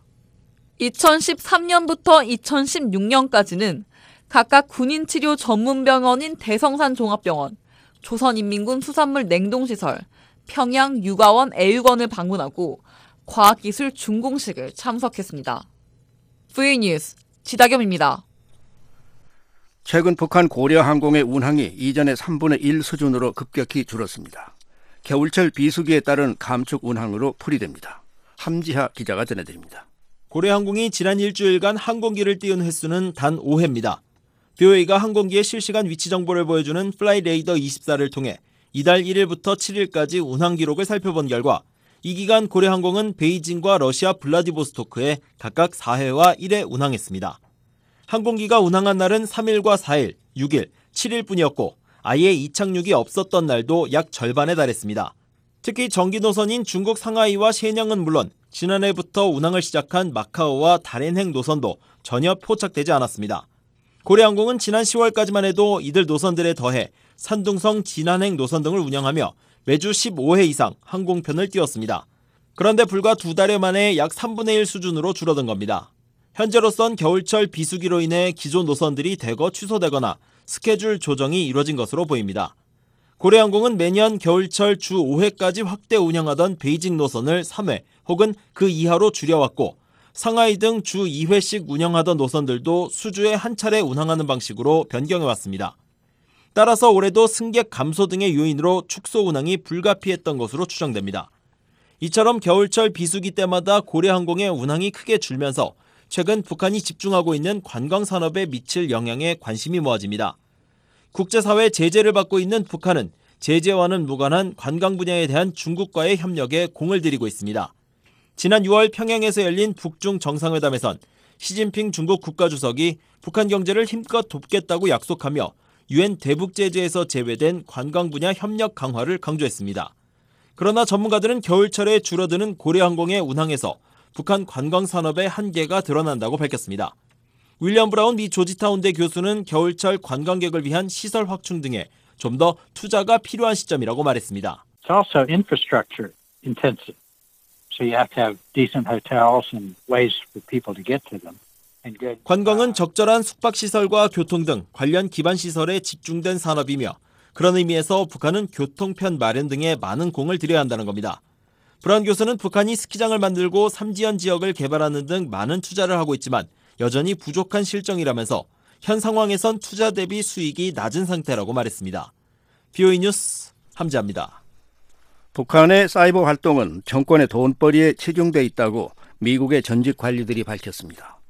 이천십삼 년부터 이천십육 년까지는 각각 군인치료 전문병원인 대성산 종합병원, 조선인민군 수산물 냉동시설, 평양 육아원 애육원을 방문하고 과학기술 준공식을 참석했습니다. 브이오에이 뉴스 지다겸입니다. 최근 북한 고려항공의 운항이 이전의 삼분의 일 수준으로 급격히 줄었습니다. 겨울철 비수기에 따른 감축 운항으로 풀이됩니다. 함지하 기자가 전해드립니다. 고려항공이 지난 일주일간 항공기를 띄운 횟수는 단 오 회입니다. 비오에이가 항공기의 실시간 위치 정보를 보여주는 플라이레이더 이십사를 통해 이달 일 일부터 칠 일까지 운항 기록을 살펴본 결과 이 기간 고려항공은 베이징과 러시아 블라디보스토크에 각각 사 회와 일 회 운항했습니다. 항공기가 운항한 날은 삼 일과 사 일, 육 일, 칠 일뿐이었고 아예 이착륙이 없었던 날도 약 절반에 달했습니다. 특히 정기 노선인 중국 상하이와 셰냥은 물론 지난해부터 운항을 시작한 마카오와 다롄행 노선도 전혀 포착되지 않았습니다. 고려항공은 지난 시월까지만 해도 이들 노선들에 더해 산둥성 진안행 노선 등을 운영하며 매주 십오 회 이상 항공편을 띄웠습니다. 그런데 불과 두 달여 만에 약 삼분의 일 수준으로 줄어든 겁니다. 현재로선 겨울철 비수기로 인해 기존 노선들이 대거 취소되거나 스케줄 조정이 이뤄진 것으로 보입니다. 고려항공은 매년 겨울철 주 오 회까지 확대 운영하던 베이징 노선을 삼 회 혹은 그 이하로 줄여왔고 상하이 등 주 이 회씩 운영하던 노선들도 수주에 한 차례 운항하는 방식으로 변경해왔습니다. 따라서 올해도 승객 감소 등의 요인으로 축소 운항이 불가피했던 것으로 추정됩니다. 이처럼 겨울철 비수기 때마다 고려항공의 운항이 크게 줄면서 최근 북한이 집중하고 있는 관광산업에 미칠 영향에 관심이 모아집니다. 국제사회 제재를 받고 있는 북한은 제재와는 무관한 관광 분야에 대한 중국과의 협력에 공을 들이고 있습니다. 지난 유월 평양에서 열린 북중 정상회담에선 시진핑 중국 국가주석이 북한 경제를 힘껏 돕겠다고 약속하며 유엔 대북 제재에서 제외된 관광 분야 협력 강화를 강조했습니다. 그러나 전문가들은 겨울철에 줄어드는 고려항공의 운항에서 북한 관광산업의 한계가 드러난다고 밝혔습니다. 윌리엄 브라운 미 조지타운대 교수는 겨울철 관광객을 위한 시설 확충 등에 좀 더 투자가 필요한 시점이라고 말했습니다. It's also infrastructure intensive. So you have to have decent hotels and ways for people to get to them. 관광은 적절한 숙박시설과 교통 등 관련 기반시설에 집중된 산업이며 그런 의미에서 북한은 교통편 마련 등에 많은 공을 들여야 한다는 겁니다. 브라운 교수는 북한이 스키장을 만들고 삼지연 지역을 개발하는 등 많은 투자를 하고 있지만 여전히 부족한 실정이라면서 현 상황에선 투자 대비 수익이 낮은 상태라고 말했습니다. 비오에이 뉴스 함지아입니다. 북한의 사이버 활동은 정권의 돈벌이에 치중돼 있다고 미국의 전직 관리들이 밝혔습니다.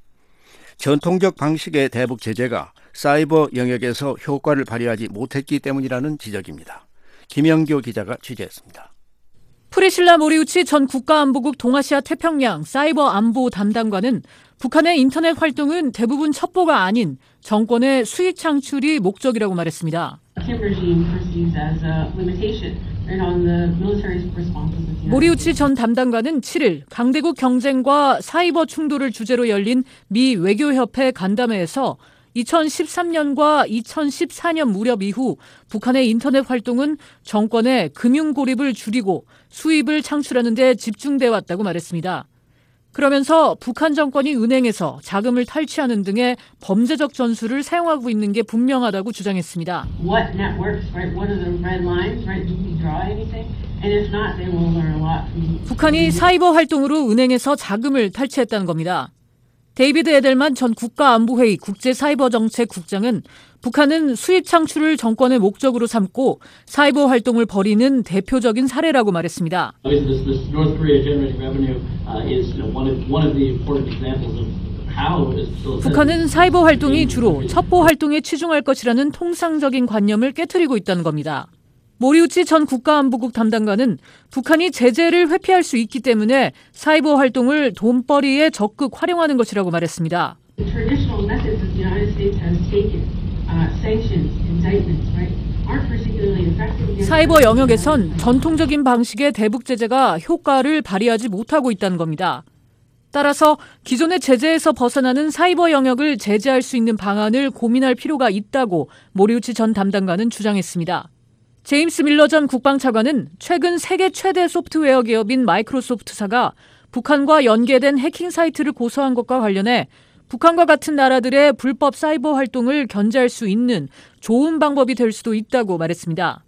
전통적 방식의 대북 제재가 사이버 영역에서 효과를 발휘하지 못했기 때문이라는 지적입니다. 김영교 기자가 취재했습니다. 프리실라 모리우치 전 국가안보국 동아시아 태평양 사이버 안보 담당관은 북한의 인터넷 활동은 대부분 첩보가 아닌 정권의 수익 창출이 목적이라고 말했습니다. 모리우치 전 담당관은 칠 일 강대국 경쟁과 사이버 충돌을 주제로 열린 미 외교협회 간담회에서 이천십삼 년과 이천십사 년 무렵 이후 북한의 인터넷 활동은 정권의 금융 고립을 줄이고 수입을 창출하는 데 집중돼 왔다고 말했습니다. 그러면서 북한 정권이 은행에서 자금을 탈취하는 등의 범죄적 전술을 사용하고 있는 게 분명하다고 주장했습니다. What networks, right? What are the red lines, right? Did we draw anything? And if not, they will learn a lot from 북한이 사이버 활동으로 은행에서 자금을 탈취했다는 겁니다. 데이비드 에델만 전 국가안보회의 국제사이버정책국장은 북한은 수입 창출을 정권의 목적으로 삼고 사이버 활동을 벌이는 대표적인 사례라고 말했습니다. 북한은 사이버 활동이 주로 첩보 활동에 치중할 것이라는 통상적인 관념을 깨트리고 있다는 겁니다. 모리우치 전 국가안보국 담당관은 북한이 제재를 회피할 수 있기 때문에 사이버 활동을 돈벌이에 적극 활용하는 것이라고 말했습니다. 사이버 영역에선 전통적인 방식의 대북 제재가 효과를 발휘하지 못하고 있다는 겁니다. 따라서 기존의 제재에서 벗어나는 사이버 영역을 제재할 수 있는 방안을 고민할 필요가 있다고 모리우치 전 담당관은 주장했습니다. 제임스 밀러 전 국방차관은 최근 세계 최대 소프트웨어 기업인 마이크로소프트사가 북한과 연계된 해킹 사이트를 고소한 것과 관련해 북한과 같은 나라들의 불법 사이버 활동을 견제할 수 있는 좋은 방법이 될 수도 있다고 말했습니다.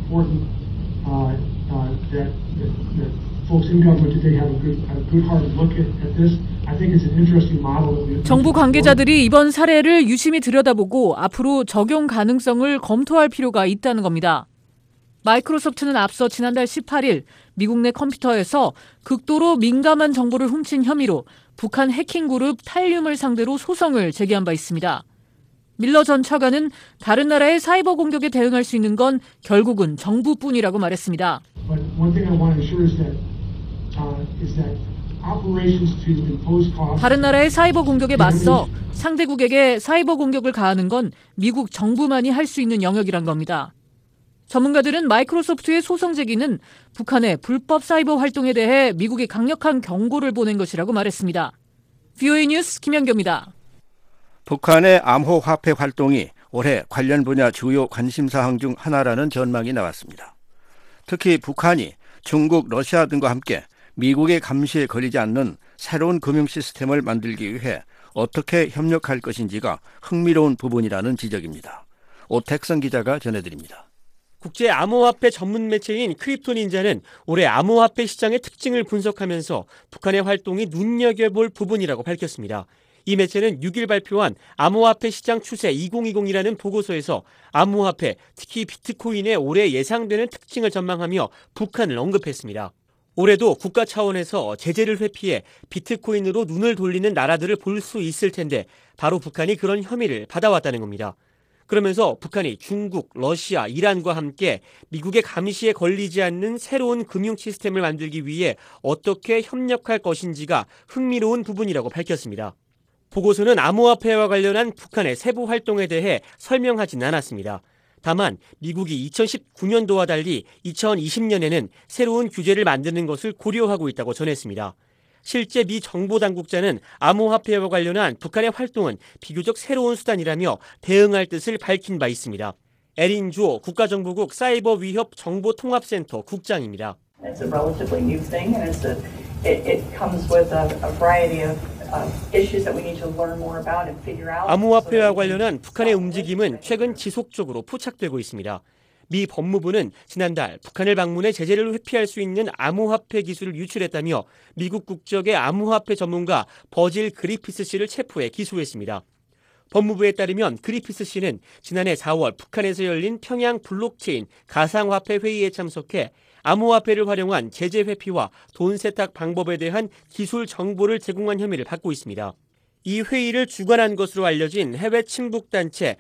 정부 관계자들이 이번 사례를 유심히 들여다보고 앞으로 적용 가능성을 검토할 필요가 있다는 겁니다. 마이크로소프트는 앞서 지난달 십팔 일 미국 내 컴퓨터에서 극도로 민감한 정보를 훔친 혐의로 북한 해킹 그룹 탈륨을 상대로 소송을 제기한 바 있습니다. 밀러 전 차관은 다른 나라의 사이버 공격에 대응할 수 있는 건 결국은 정부뿐이라고 말했습니다. 다른 나라의 사이버 공격에 맞서 상대국에게 사이버 공격을 가하는 건 미국 정부만이 할 수 있는 영역이란 겁니다. 전문가들은 마이크로소프트의 소송 제기는 북한의 불법 사이버 활동에 대해 미국이 강력한 경고를 보낸 것이라고 말했습니다. 브이오에이 뉴스 김연경입니다. 북한의 암호화폐 활동이 올해 관련 분야 주요 관심사항 중 하나라는 전망이 나왔습니다. 특히 북한이 중국, 러시아 등과 함께 미국의 감시에 걸리지 않는 새로운 금융 시스템을 만들기 위해 어떻게 협력할 것인지가 흥미로운 부분이라는 지적입니다. 오택성 기자가 전해드립니다. 국제 암호화폐 전문 매체인 크립토닌자는 올해 암호화폐 시장의 특징을 분석하면서 북한의 활동이 눈여겨볼 부분이라고 밝혔습니다. 이 매체는 육 일 발표한 암호화폐 시장 추세 이천이십이라는 보고서에서 암호화폐, 특히 비트코인의 올해 예상되는 특징을 전망하며 북한을 언급했습니다. 올해도 국가 차원에서 제재를 회피해 비트코인으로 눈을 돌리는 나라들을 볼 수 있을 텐데 바로 북한이 그런 혐의를 받아왔다는 겁니다. 그러면서 북한이 중국, 러시아, 이란과 함께 미국의 감시에 걸리지 않는 새로운 금융 시스템을 만들기 위해 어떻게 협력할 것인지가 흥미로운 부분이라고 밝혔습니다. 보고서는 암호화폐와 관련한 북한의 세부 활동에 대해 설명하진 않았습니다. 다만 미국이 이천십구 년도와 달리 이천이십 년에는 새로운 규제를 만드는 것을 고려하고 있다고 전했습니다. 실제 미 정보당국자는 암호화폐와 관련한 북한의 활동은 비교적 새로운 수단이라며 대응할 뜻을 밝힌 바 있습니다. 에린 주오 국가정보국 사이버 위협 정보통합센터 국장입니다. It's a relatively new thing, and it's a, it, it comes with a, a variety of uh, issues that we need to learn more about and figure out. 암호화폐와 관련한 북한의 움직임은 최근 지속적으로 포착되고 있습니다. 미 법무부는 지난달 북한을 방문해 제재를 회피할 수 있는 암호화폐 기술을 유출했다며 미국 국적의 암호화폐 전문가 버질 그리피스 씨를 체포해 기소했습니다. 법무부에 따르면 그리피스 씨는 지난해 사월 북한에서 열린 평양 블록체인 가상화폐 회의에 참석해 암호화폐를 활용한 제재 회피와 돈 세탁 방법에 대한 기술 정보를 제공한 혐의를 받고 있습니다. 이 회의를 주관한 것으로 알려진 해외 친북단체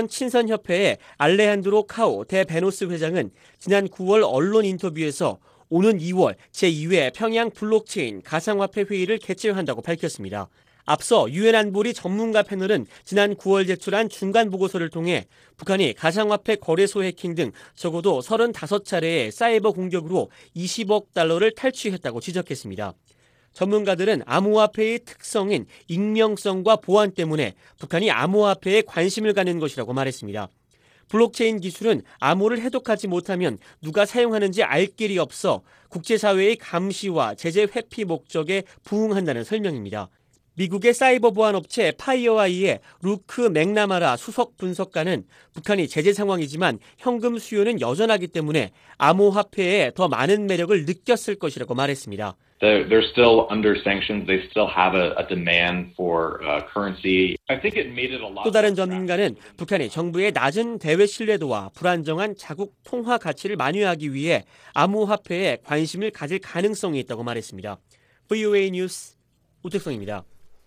조선친선협회의 알레한드로 카오 데 베노스 회장은 지난 구월 언론 인터뷰에서 오는 이월 제이 회 평양 블록체인 가상화폐 회의를 개최한다고 밝혔습니다. 앞서 유엔 안보리 전문가 패널은 지난 구월 제출한 중간 보고서를 통해 북한이 가상화폐 거래소 해킹 등 적어도 서른다섯 차례의 사이버 공격으로 이십억 달러를 탈취했다고 지적했습니다. 전문가들은 암호화폐의 특성인 익명성과 보안 때문에 북한이 암호화폐에 관심을 갖는 것이라고 말했습니다. 블록체인 기술은 암호를 해독하지 못하면 누가 사용하는지 알 길이 없어 국제사회의 감시와 제재 회피 목적에 부응한다는 설명입니다. 미국의 사이버 보안 업체 파이어아이의 루크 맥나마라 수석 분석가는 북한이 제재 상황이지만 현금 수요는 여전하기 때문에 암호화폐에 더 많은 매력을 느꼈을 것이라고 말했습니다. They're, they're still under sanctions. They still have a, a demand for uh, currency. I think it made it a lot. 또 다른 전문가는 북한이 정부의 낮은 대외 신뢰도와 불안정한 자국 통화 가치를 만회하기 위해 암호화폐에 관심을 가질 가능성이 있다고 말했습니다. 브이오에이 뉴스 우택성입니다.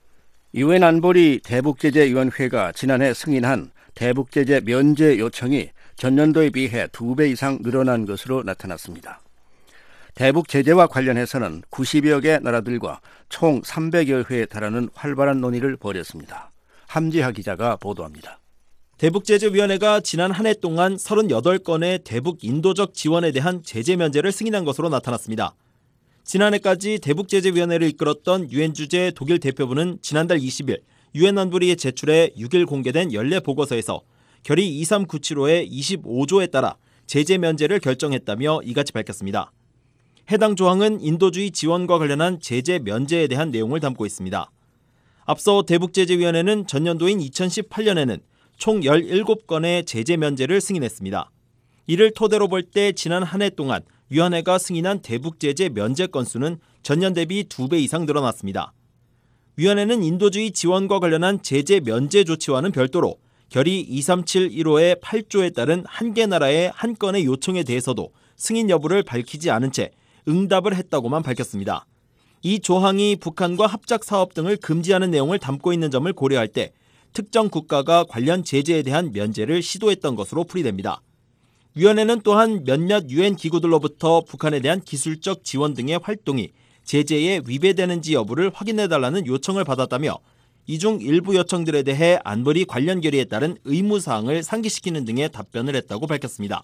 유엔 안보리 대북제재위원회가 지난해 승인한 대북제재 면제 요청이 전년도에 비해 두 배 이상 늘어난 것으로 나타났습니다. 대북 제재와 관련해서는 구십여 개 나라들과 총 삼백여 회에 달하는 활발한 논의를 벌였습니다. 함지하 기자가 보도합니다. 대북제재위원회가 지난 한 해 동안 서른여덟 건의 대북 인도적 지원에 대한 제재 면제를 승인한 것으로 나타났습니다. 지난해까지 대북제재위원회를 이끌었던 유엔 주재 독일 대표부는 지난달 이십 일 유엔 안보리에 제출해 육 일 공개된 연례 보고서에서 결의 이삼구칠호의 이십오조에 따라 제재 면제를 결정했다며 이같이 밝혔습니다. 해당 조항은 인도주의 지원과 관련한 제재 면제에 대한 내용을 담고 있습니다. 앞서 대북제재위원회는 전년도인 이천십팔년에는 총 열일곱 건의 제재 면제를 승인했습니다. 이를 토대로 볼 때 지난 한 해 동안 위원회가 승인한 대북제재 면제 건수는 전년 대비 두 배 이상 늘어났습니다. 위원회는 인도주의 지원과 관련한 제재 면제 조치와는 별도로 결의 이삼칠일호의 팔조에 따른 한 개 나라의 한 건의 요청에 대해서도 승인 여부를 밝히지 않은 채 응답을 했다고만 밝혔습니다. 이 조항이 북한과 합작 사업 등을 금지하는 내용을 담고 있는 점을 고려할 때 특정 국가가 관련 제재에 대한 면제를 시도했던 것으로 풀이됩니다. 위원회는 또한 몇몇 유엔 기구들로부터 북한에 대한 기술적 지원 등의 활동이 제재에 위배되는지 여부를 확인해달라는 요청을 받았다며 이 중 일부 요청들에 대해 안보리 관련 결의에 따른 의무사항을 상기시키는 등의 답변을 했다고 밝혔습니다.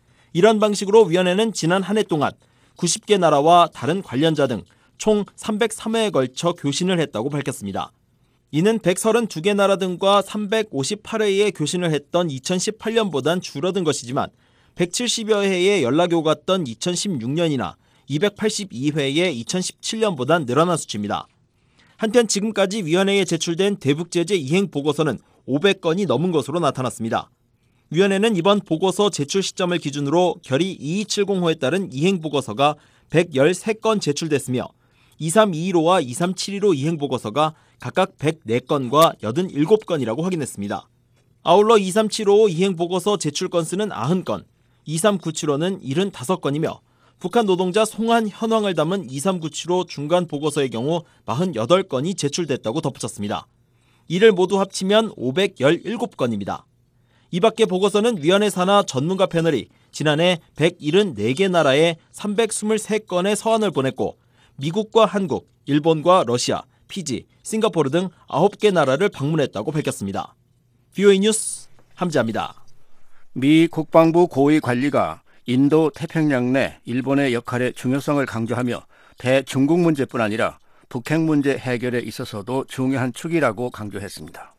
이런 방식으로 위원회는 지난 한 해 동안 구십 개 나라와 다른 관련자 등 총 삼백삼 회에 걸쳐 교신을 했다고 밝혔습니다. 이는 백삼십이 개 나라 등과 삼백오십팔 회의 교신을 했던 이천십팔년보단 줄어든 것이지만 백칠십여 회의 연락이 오갔던 이천십육년이나 이백팔십이 회의 이천십칠년보단 늘어난 수치입니다. 한편 지금까지 위원회에 제출된 대북제재 이행 보고서는 오백 건이 넘은 것으로 나타났습니다. 위원회는 이번 보고서 제출 시점을 기준으로 결의 이이칠공호에 따른 이행 보고서가 백십삼 건 제출됐으며 이삼이일호와 이삼칠일호 이행 보고서가 각각 백사 건과 팔십칠 건이라고 확인했습니다. 아울러 이삼칠오 이행 보고서 제출 건수는 구십 건, 이삼구칠호는 칠십오 건이며 북한 노동자 송환 현황을 담은 이삼구칠호 중간 보고서의 경우 사십팔 건이 제출됐다고 덧붙였습니다. 이를 모두 합치면 오백십칠 건입니다. 이 밖에 보고서는 위원회 산하 전문가 패널이 지난해 백칠십사 개 나라에 삼백이십삼 건의 서한을 보냈고 미국과 한국, 일본과 러시아, 피지, 싱가포르 등 아홉 개 나라를 방문했다고 밝혔습니다. 브이오에이 뉴스 함지아입니다. 미 국방부 고위 관리가 인도 태평양 내 일본의 역할의 중요성을 강조하며 대중국 문제뿐 아니라 북핵 문제 해결에 있어서도 중요한 축이라고 강조했습니다.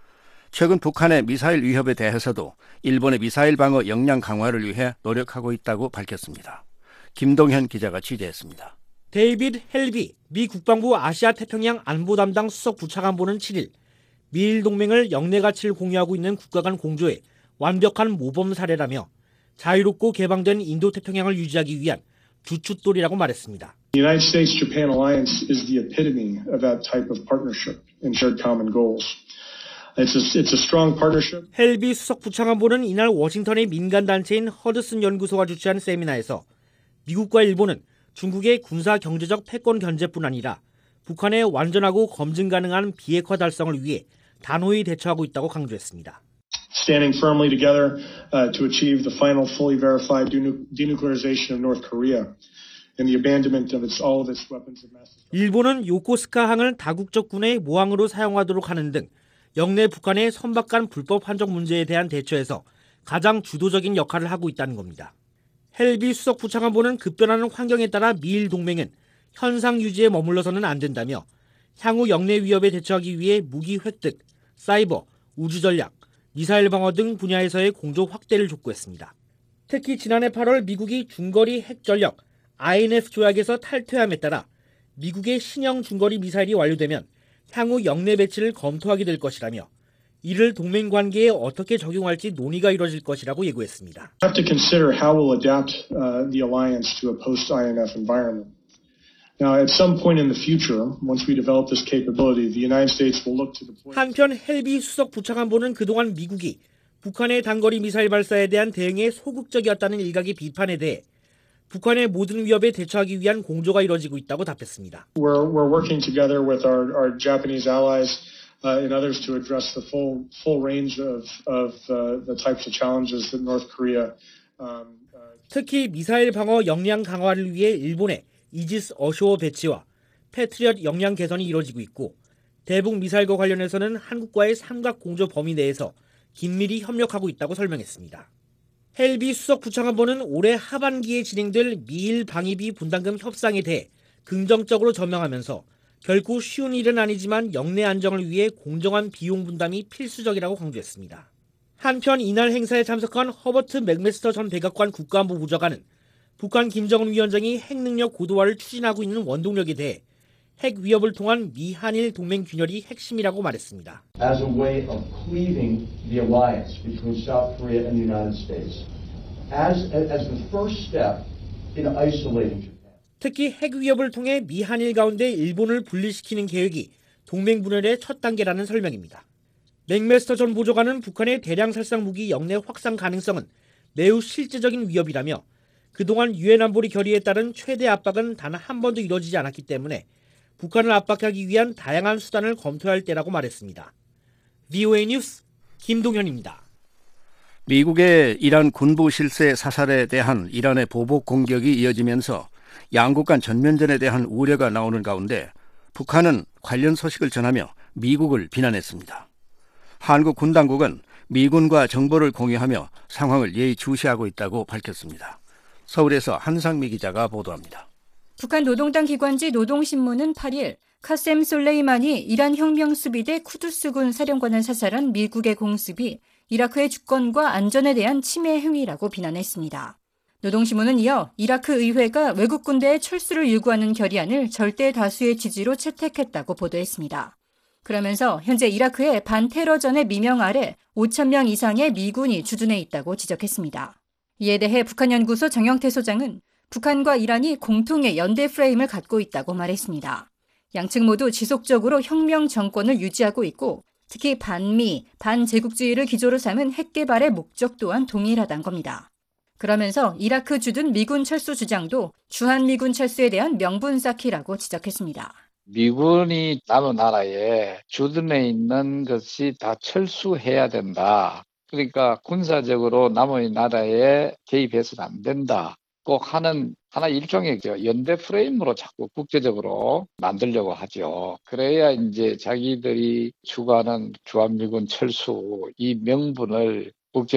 최근 북한의 미사일 위협에 대해서도 일본의 미사일 방어 역량 강화를 위해 노력하고 있다고 밝혔습니다. 김동현 기자가 취재했습니다. 데이비드 헬비 미 국방부 아시아 태평양 안보 담당 수석 부차관보는 칠일 미일 동맹을 역내 가치를 공유하고 있는 국가 간 공조의 완벽한 모범 사례라며 자유롭고 개방된 인도 태평양을 유지하기 위한 주춧돌이라고 말했습니다. The United States-Japan alliance is the epitome of that type of partnership and shared common goals. It's a, it's a strong partnership. 헬비 수석 부차관보는 이날 워싱턴의 민간 단체인 허드슨 연구소가 주최한 세미나에서 미국과 일본은 중국의 군사 경제적 패권 견제뿐 아니라 북한의 완전하고 검증 가능한 비핵화 달성을 위해 단호히 대처하고 있다고 강조했습니다. Standing firmly together uh, to achieve the final fully verified denuclearization of North Korea and the abandonment of its, all of its weapons of mass destruction. 일본은 요코스카항을 다국적 군의 모항으로 사용하도록 하는 등 영내 북한의 선박 간 불법 환적 문제에 대한 대처에서 가장 주도적인 역할을 하고 있다는 겁니다. 헬비 수석 부차관보는 급변하는 환경에 따라 미일 동맹은 현상 유지에 머물러서는 안 된다며 향후 영내 위협에 대처하기 위해 무기 획득, 사이버, 우주 전략, 미사일 방어 등 분야에서의 공조 확대를 촉구했습니다. 특히 지난해 팔월 미국이 중거리 핵 전력 아이엔에프 조약에서 탈퇴함에 따라 미국의 신형 중거리 미사일이 완료되면 향후 영내 배치를 검토하게 될 것이라며 이를 동맹 관계에 어떻게 적용할지 논의가 이뤄질 것이라고 예고했습니다. We have to consider how we'll adapt uh, the alliance to a post-I N F environment. Now, at some point in the future, once we develop this capability, the United States will look to deploy. 한편 헬비 수석 부차관보는 그동안 미국이 북한의 단거리 미사일 발사에 대한 대응에 소극적이었다는 일각의 비판에 대해 북한의 모든 위협에 대처하기 위한 공조가 이뤄지고 있다고 답했습니다. We're we're working together with our our Japanese allies uh, and others to address the full full range of of uh, the types of challenges that North Korea. Um, uh, 특히 미사일 방어 역량 강화를 위해 일본의 이지스 어쇼어 배치와 패트리엇 역량 개선이 이뤄지고 있고 대북 미사일과 관련해서는 한국과의 삼각 공조 범위 내에서 긴밀히 협력하고 있다고 설명했습니다. 헬비 수석 부차관보는 올해 하반기에 진행될 미일 방위비 분담금 협상에 대해 긍정적으로 전망하면서 결코 쉬운 일은 아니지만 영내 안정을 위해 공정한 비용 분담이 필수적이라고 강조했습니다. 한편 이날 행사에 참석한 허버트 맥메스터 전 백악관 국가안보 부좌관은 북한 김정은 위원장이 핵능력 고도화를 추진하고 있는 원동력에 대해 핵 위협을 통한 미한일 동맹 균열이 핵심이라고 말했습니다. As a way of cleaving the alliance between South Korea and the United States, as as the first step in isolating Japan. 특히 핵 위협을 통해 미한일 가운데 일본을 분리시키는 계획이 동맹 분열의 첫 단계라는 설명입니다. 맥메스터 전 보좌관은 북한의 대량 살상 무기 영내 확산 가능성은 매우 실제적인 위협이라며 그동안 유엔 안보리 결의에 따른 최대 압박은 단 한 번도 이뤄지지 않았기 때문에 북한을 압박하기 위한 다양한 수단을 검토할 때라고 말했습니다. 브이오에이 뉴스 김동현입니다. 미국의 이란 군부 실세 사살에 대한 이란의 보복 공격이 이어지면서 양국 간 전면전에 대한 우려가 나오는 가운데 북한은 관련 소식을 전하며 미국을 비난했습니다. 한국 군 당국은 미군과 정보를 공유하며 상황을 예의주시하고 있다고 밝혔습니다. 서울에서 한상미 기자가 보도합니다. 북한 노동당 기관지 노동신문은 팔일 카셈 솔레이만이 이란 혁명수비대 쿠두스군 사령관을 사살한 미국의 공습이 이라크의 주권과 안전에 대한 침해 행위라고 비난했습니다. 노동신문은 이어 이라크 의회가 외국 군대의 철수를 요구하는 결의안을 절대 다수의 지지로 채택했다고 보도했습니다. 그러면서 현재 이라크의 반테러전의 미명 아래 오천 명 이상의 미군이 주둔해 있다고 지적했습니다. 이에 대해 북한연구소 정영태 소장은 북한과 이란이 공통의 연대 프레임을 갖고 있다고 말했습니다. 양측 모두 지속적으로 혁명 정권을 유지하고 있고 특히 반미, 반제국주의를 기조로 삼은 핵 개발의 목적 또한 동일하다는 겁니다. 그러면서 이라크 주둔 미군 철수 주장도 주한미군 철수에 대한 명분 쌓기라고 지적했습니다. 미군이 남은 나라에 주둔해 있는 것이 다 철수해야 된다. 그러니까 군사적으로 남의 나라에 개입해서는 안 된다. 꼭 하는 하나 일종의 연대 프레임으로 자꾸 국제적으로 만들려고 하죠. 그래야 이제 자기들이 추구하는 주한미군 철수 이 명분을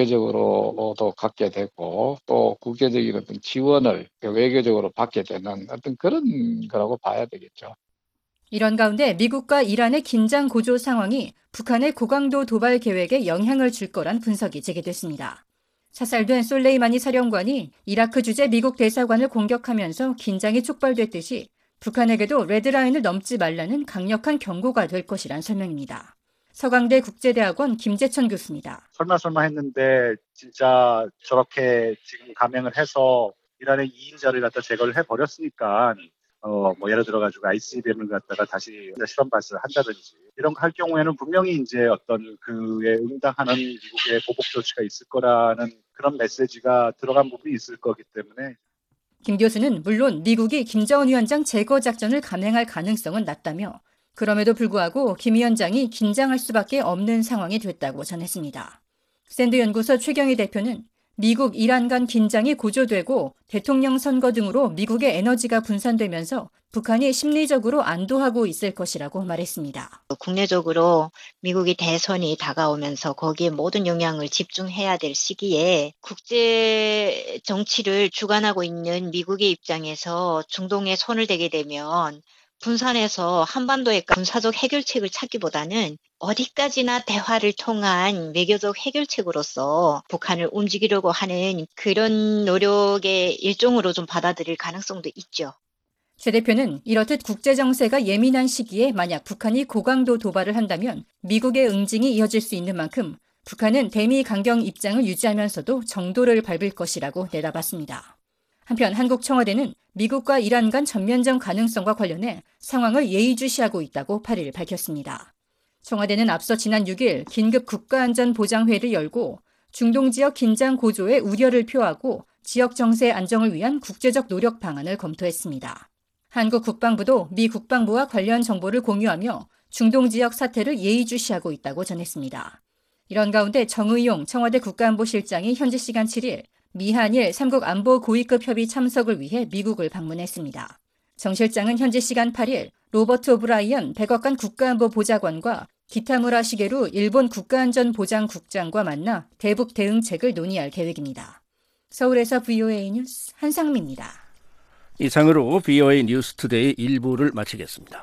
국제적으로도 갖게 되고 또 국제적인 어떤 지원을 외교적으로 받게 되는 어떤 그런 거라고 봐야 되겠죠. 이런 가운데 미국과 이란의 긴장 고조 상황이 북한의 고강도 도발 계획에 영향을 줄 거란 분석이 제기됐습니다. 사살된 솔레이마니 사령관이 이라크 주재 미국 대사관을 공격하면서 긴장이 촉발됐듯이 북한에게도 레드라인을 넘지 말라는 강력한 경고가 될 것이란 설명입니다. 서강대 국제대학원 김재천 교수입니다. 설마 설마 했는데 진짜 저렇게 지금 감행을 해서 이란의 이 인자를 갖다 제거를 해버렸으니까 어, 뭐 예를 들어가지고 아이씨비엠을 갖다가 다시 실험 발사를 한다든지 이런 거 할 경우에는 분명히 이제 어떤 그에 응당하는 미국의 보복 조치가 있을 거라는 그런 메시지가 들어간 부분이 있을 거기 때문에. 김 교수는 물론 미국이 김정은 위원장 제거 작전을 감행할 가능성은 낮다며 그럼에도 불구하고 김 위원장이 긴장할 수밖에 없는 상황이 됐다고 전했습니다. 샌드 연구소 최경희 대표는 미국, 이란 간 긴장이 고조되고 대통령 선거 등으로 미국의 에너지가 분산되면서 북한이 심리적으로 안도하고 있을 것이라고 말했습니다. 국내적으로 미국이 대선이 다가오면서 거기에 모든 영향을 집중해야 될 시기에 국제 정치를 주관하고 있는 미국의 입장에서 중동에 손을 대게 되면 분산해서 한반도의 군사적 해결책을 찾기보다는 어디까지나 대화를 통한 외교적 해결책으로서 북한을 움직이려고 하는 그런 노력의 일종으로 좀 받아들일 가능성도 있죠. 최 대표는 이렇듯 국제정세가 예민한 시기에 만약 북한이 고강도 도발을 한다면 미국의 응징이 이어질 수 있는 만큼 북한은 대미 강경 입장을 유지하면서도 정도를 밟을 것이라고 내다봤습니다. 한편 한국 청와대는 미국과 이란 간 전면전 가능성과 관련해 상황을 예의주시하고 있다고 팔 일 밝혔습니다. 청와대는 앞서 지난 육 일 긴급 국가안전보장회의를 열고 중동 지역 긴장 고조에 우려를 표하고 지역 정세 안정을 위한 국제적 노력 방안을 검토했습니다. 한국 국방부도 미 국방부와 관련 정보를 공유하며 중동 지역 사태를 예의주시하고 있다고 전했습니다. 이런 가운데 정의용 청와대 국가안보실장이 현지 시간 칠 일 미한일 삼국 안보 고위급 협의 참석을 위해 미국을 방문했습니다. 정 실장은 현지 시간 팔 일 로버트 오브라이언 백악관 국가안보보좌관과 기타무라 시게루 일본 국가안전보장국장과 만나 대북 대응책을 논의할 계획입니다. 서울에서 브이오에이 뉴스 한상미입니다. 이상으로 브이오에이 뉴스투데이 일 부를 마치겠습니다.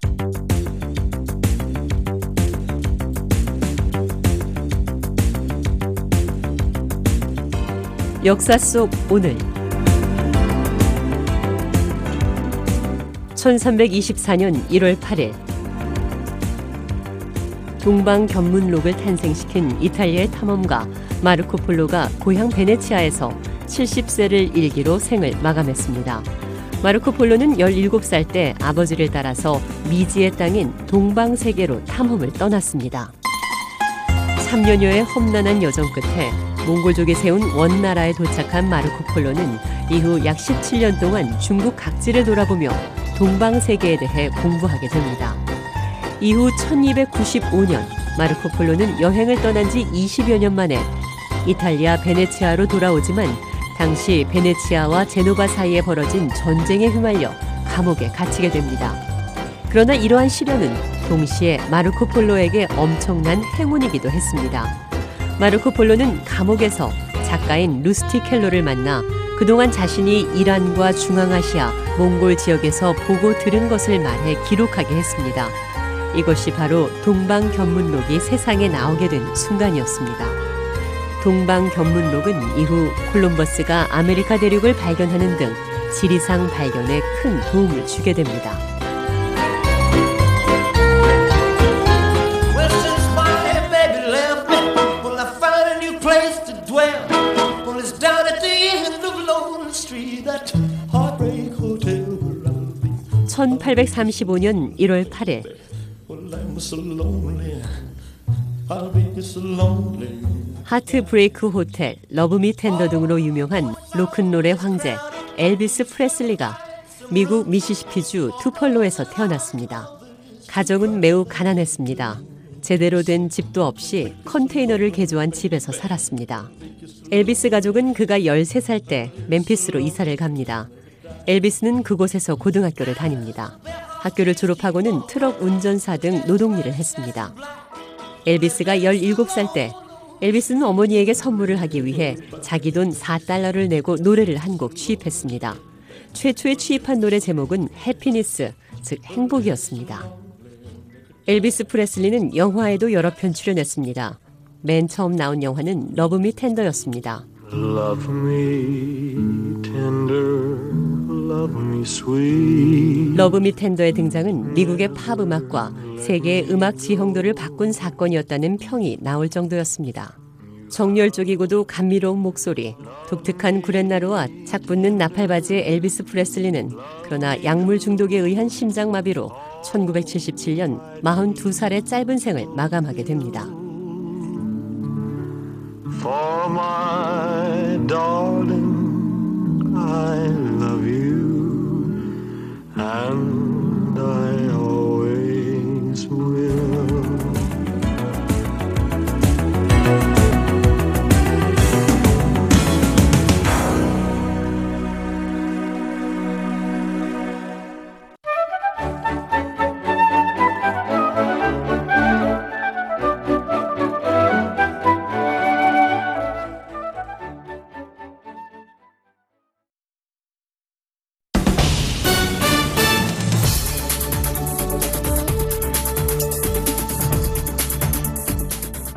역사 속 오늘 천삼백이십사 년 일월 팔 일 동방견문록을 탄생시킨 이탈리아의 탐험가 마르코 폴로가 고향 베네치아에서 칠십 세를 일기로 생을 마감했습니다. 마르코 폴로는 열일곱 살 때 아버지를 따라서 미지의 땅인 동방세계로 탐험을 떠났습니다. 삼 년여의 험난한 여정 끝에 몽골족이 세운 원나라에 도착한 마르코 폴로는 이후 약 십칠 년 동안 중국 각지를 돌아보며 동방세계에 대해 공부하게 됩니다. 이후 천이백구십오 년 마르코 폴로는 여행을 떠난 지 이십여 년 만에 이탈리아 베네치아로 돌아오지만 당시 베네치아와 제노바 사이에 벌어진 전쟁에 휘말려 감옥에 갇히게 됩니다. 그러나 이러한 시련은 동시에 마르코 폴로에게 엄청난 행운이기도 했습니다. 마르코 폴로는 감옥에서 작가인 루스티 켈로를 만나 그동안 자신이 이란과 중앙아시아, 몽골 지역에서 보고 들은 것을 말해 기록하게 했습니다. 이것이 바로 동방견문록이 세상에 나오게 된 순간이었습니다. 동방견문록은 이후 콜럼버스가 아메리카 대륙을 발견하는 등 지리상 발견에 큰 도움을 주게 됩니다. 천팔백삼십오 년 일월 팔 일 하트브레이크 호텔, 러브미 텐더 등으로 유명한 로큰롤의 황제 엘비스 프레슬리가 미국 미시시피주 투펄로에서 태어났습니다. 가정은 매우 가난했습니다. 제대로 된 집도 없이 컨테이너를 개조한 집에서 살았습니다. 엘비스 가족은 그가 열세 살 때 멤피스로 이사를 갑니다. 엘비스는 그곳에서 고등학교를 다닙니다. 학교를 졸업하고는 트럭 운전사 등 노동일을 했습니다. 엘비스가 열일곱 살 때 엘비스는 어머니에게 선물을 하기 위해 자기 돈 사 달러를 내고 노래를 한 곡 취입했습니다. 최초에 취입한 노래 제목은 해피니스, 즉 행복이었습니다. 엘비스 프레슬리는 영화에도 여러 편 출연했습니다. 맨 처음 나온 영화는 러브 미 텐더였습니다. Love me tender, love me sweet. 러브 미 텐더의 등장은 미국의 팝 음악과 세계의 음악 지형도를 바꾼 사건이었다는 평이 나올 정도였습니다. 정열적이고도 감미로운 목소리, 독특한 구렛나루와 착 붙는 나팔바지의 엘비스 프레슬리는 그러나 약물 중독에 의한 심장마비로 천구백칠십칠 년 마흔두 살의 짧은 생을 마감하게 됩니다. For my darling, I love you, and I always will.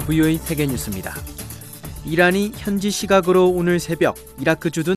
브이오에이 세계뉴스입니다. 이란이 현지 시각으로 오늘 새벽 이라크 주둔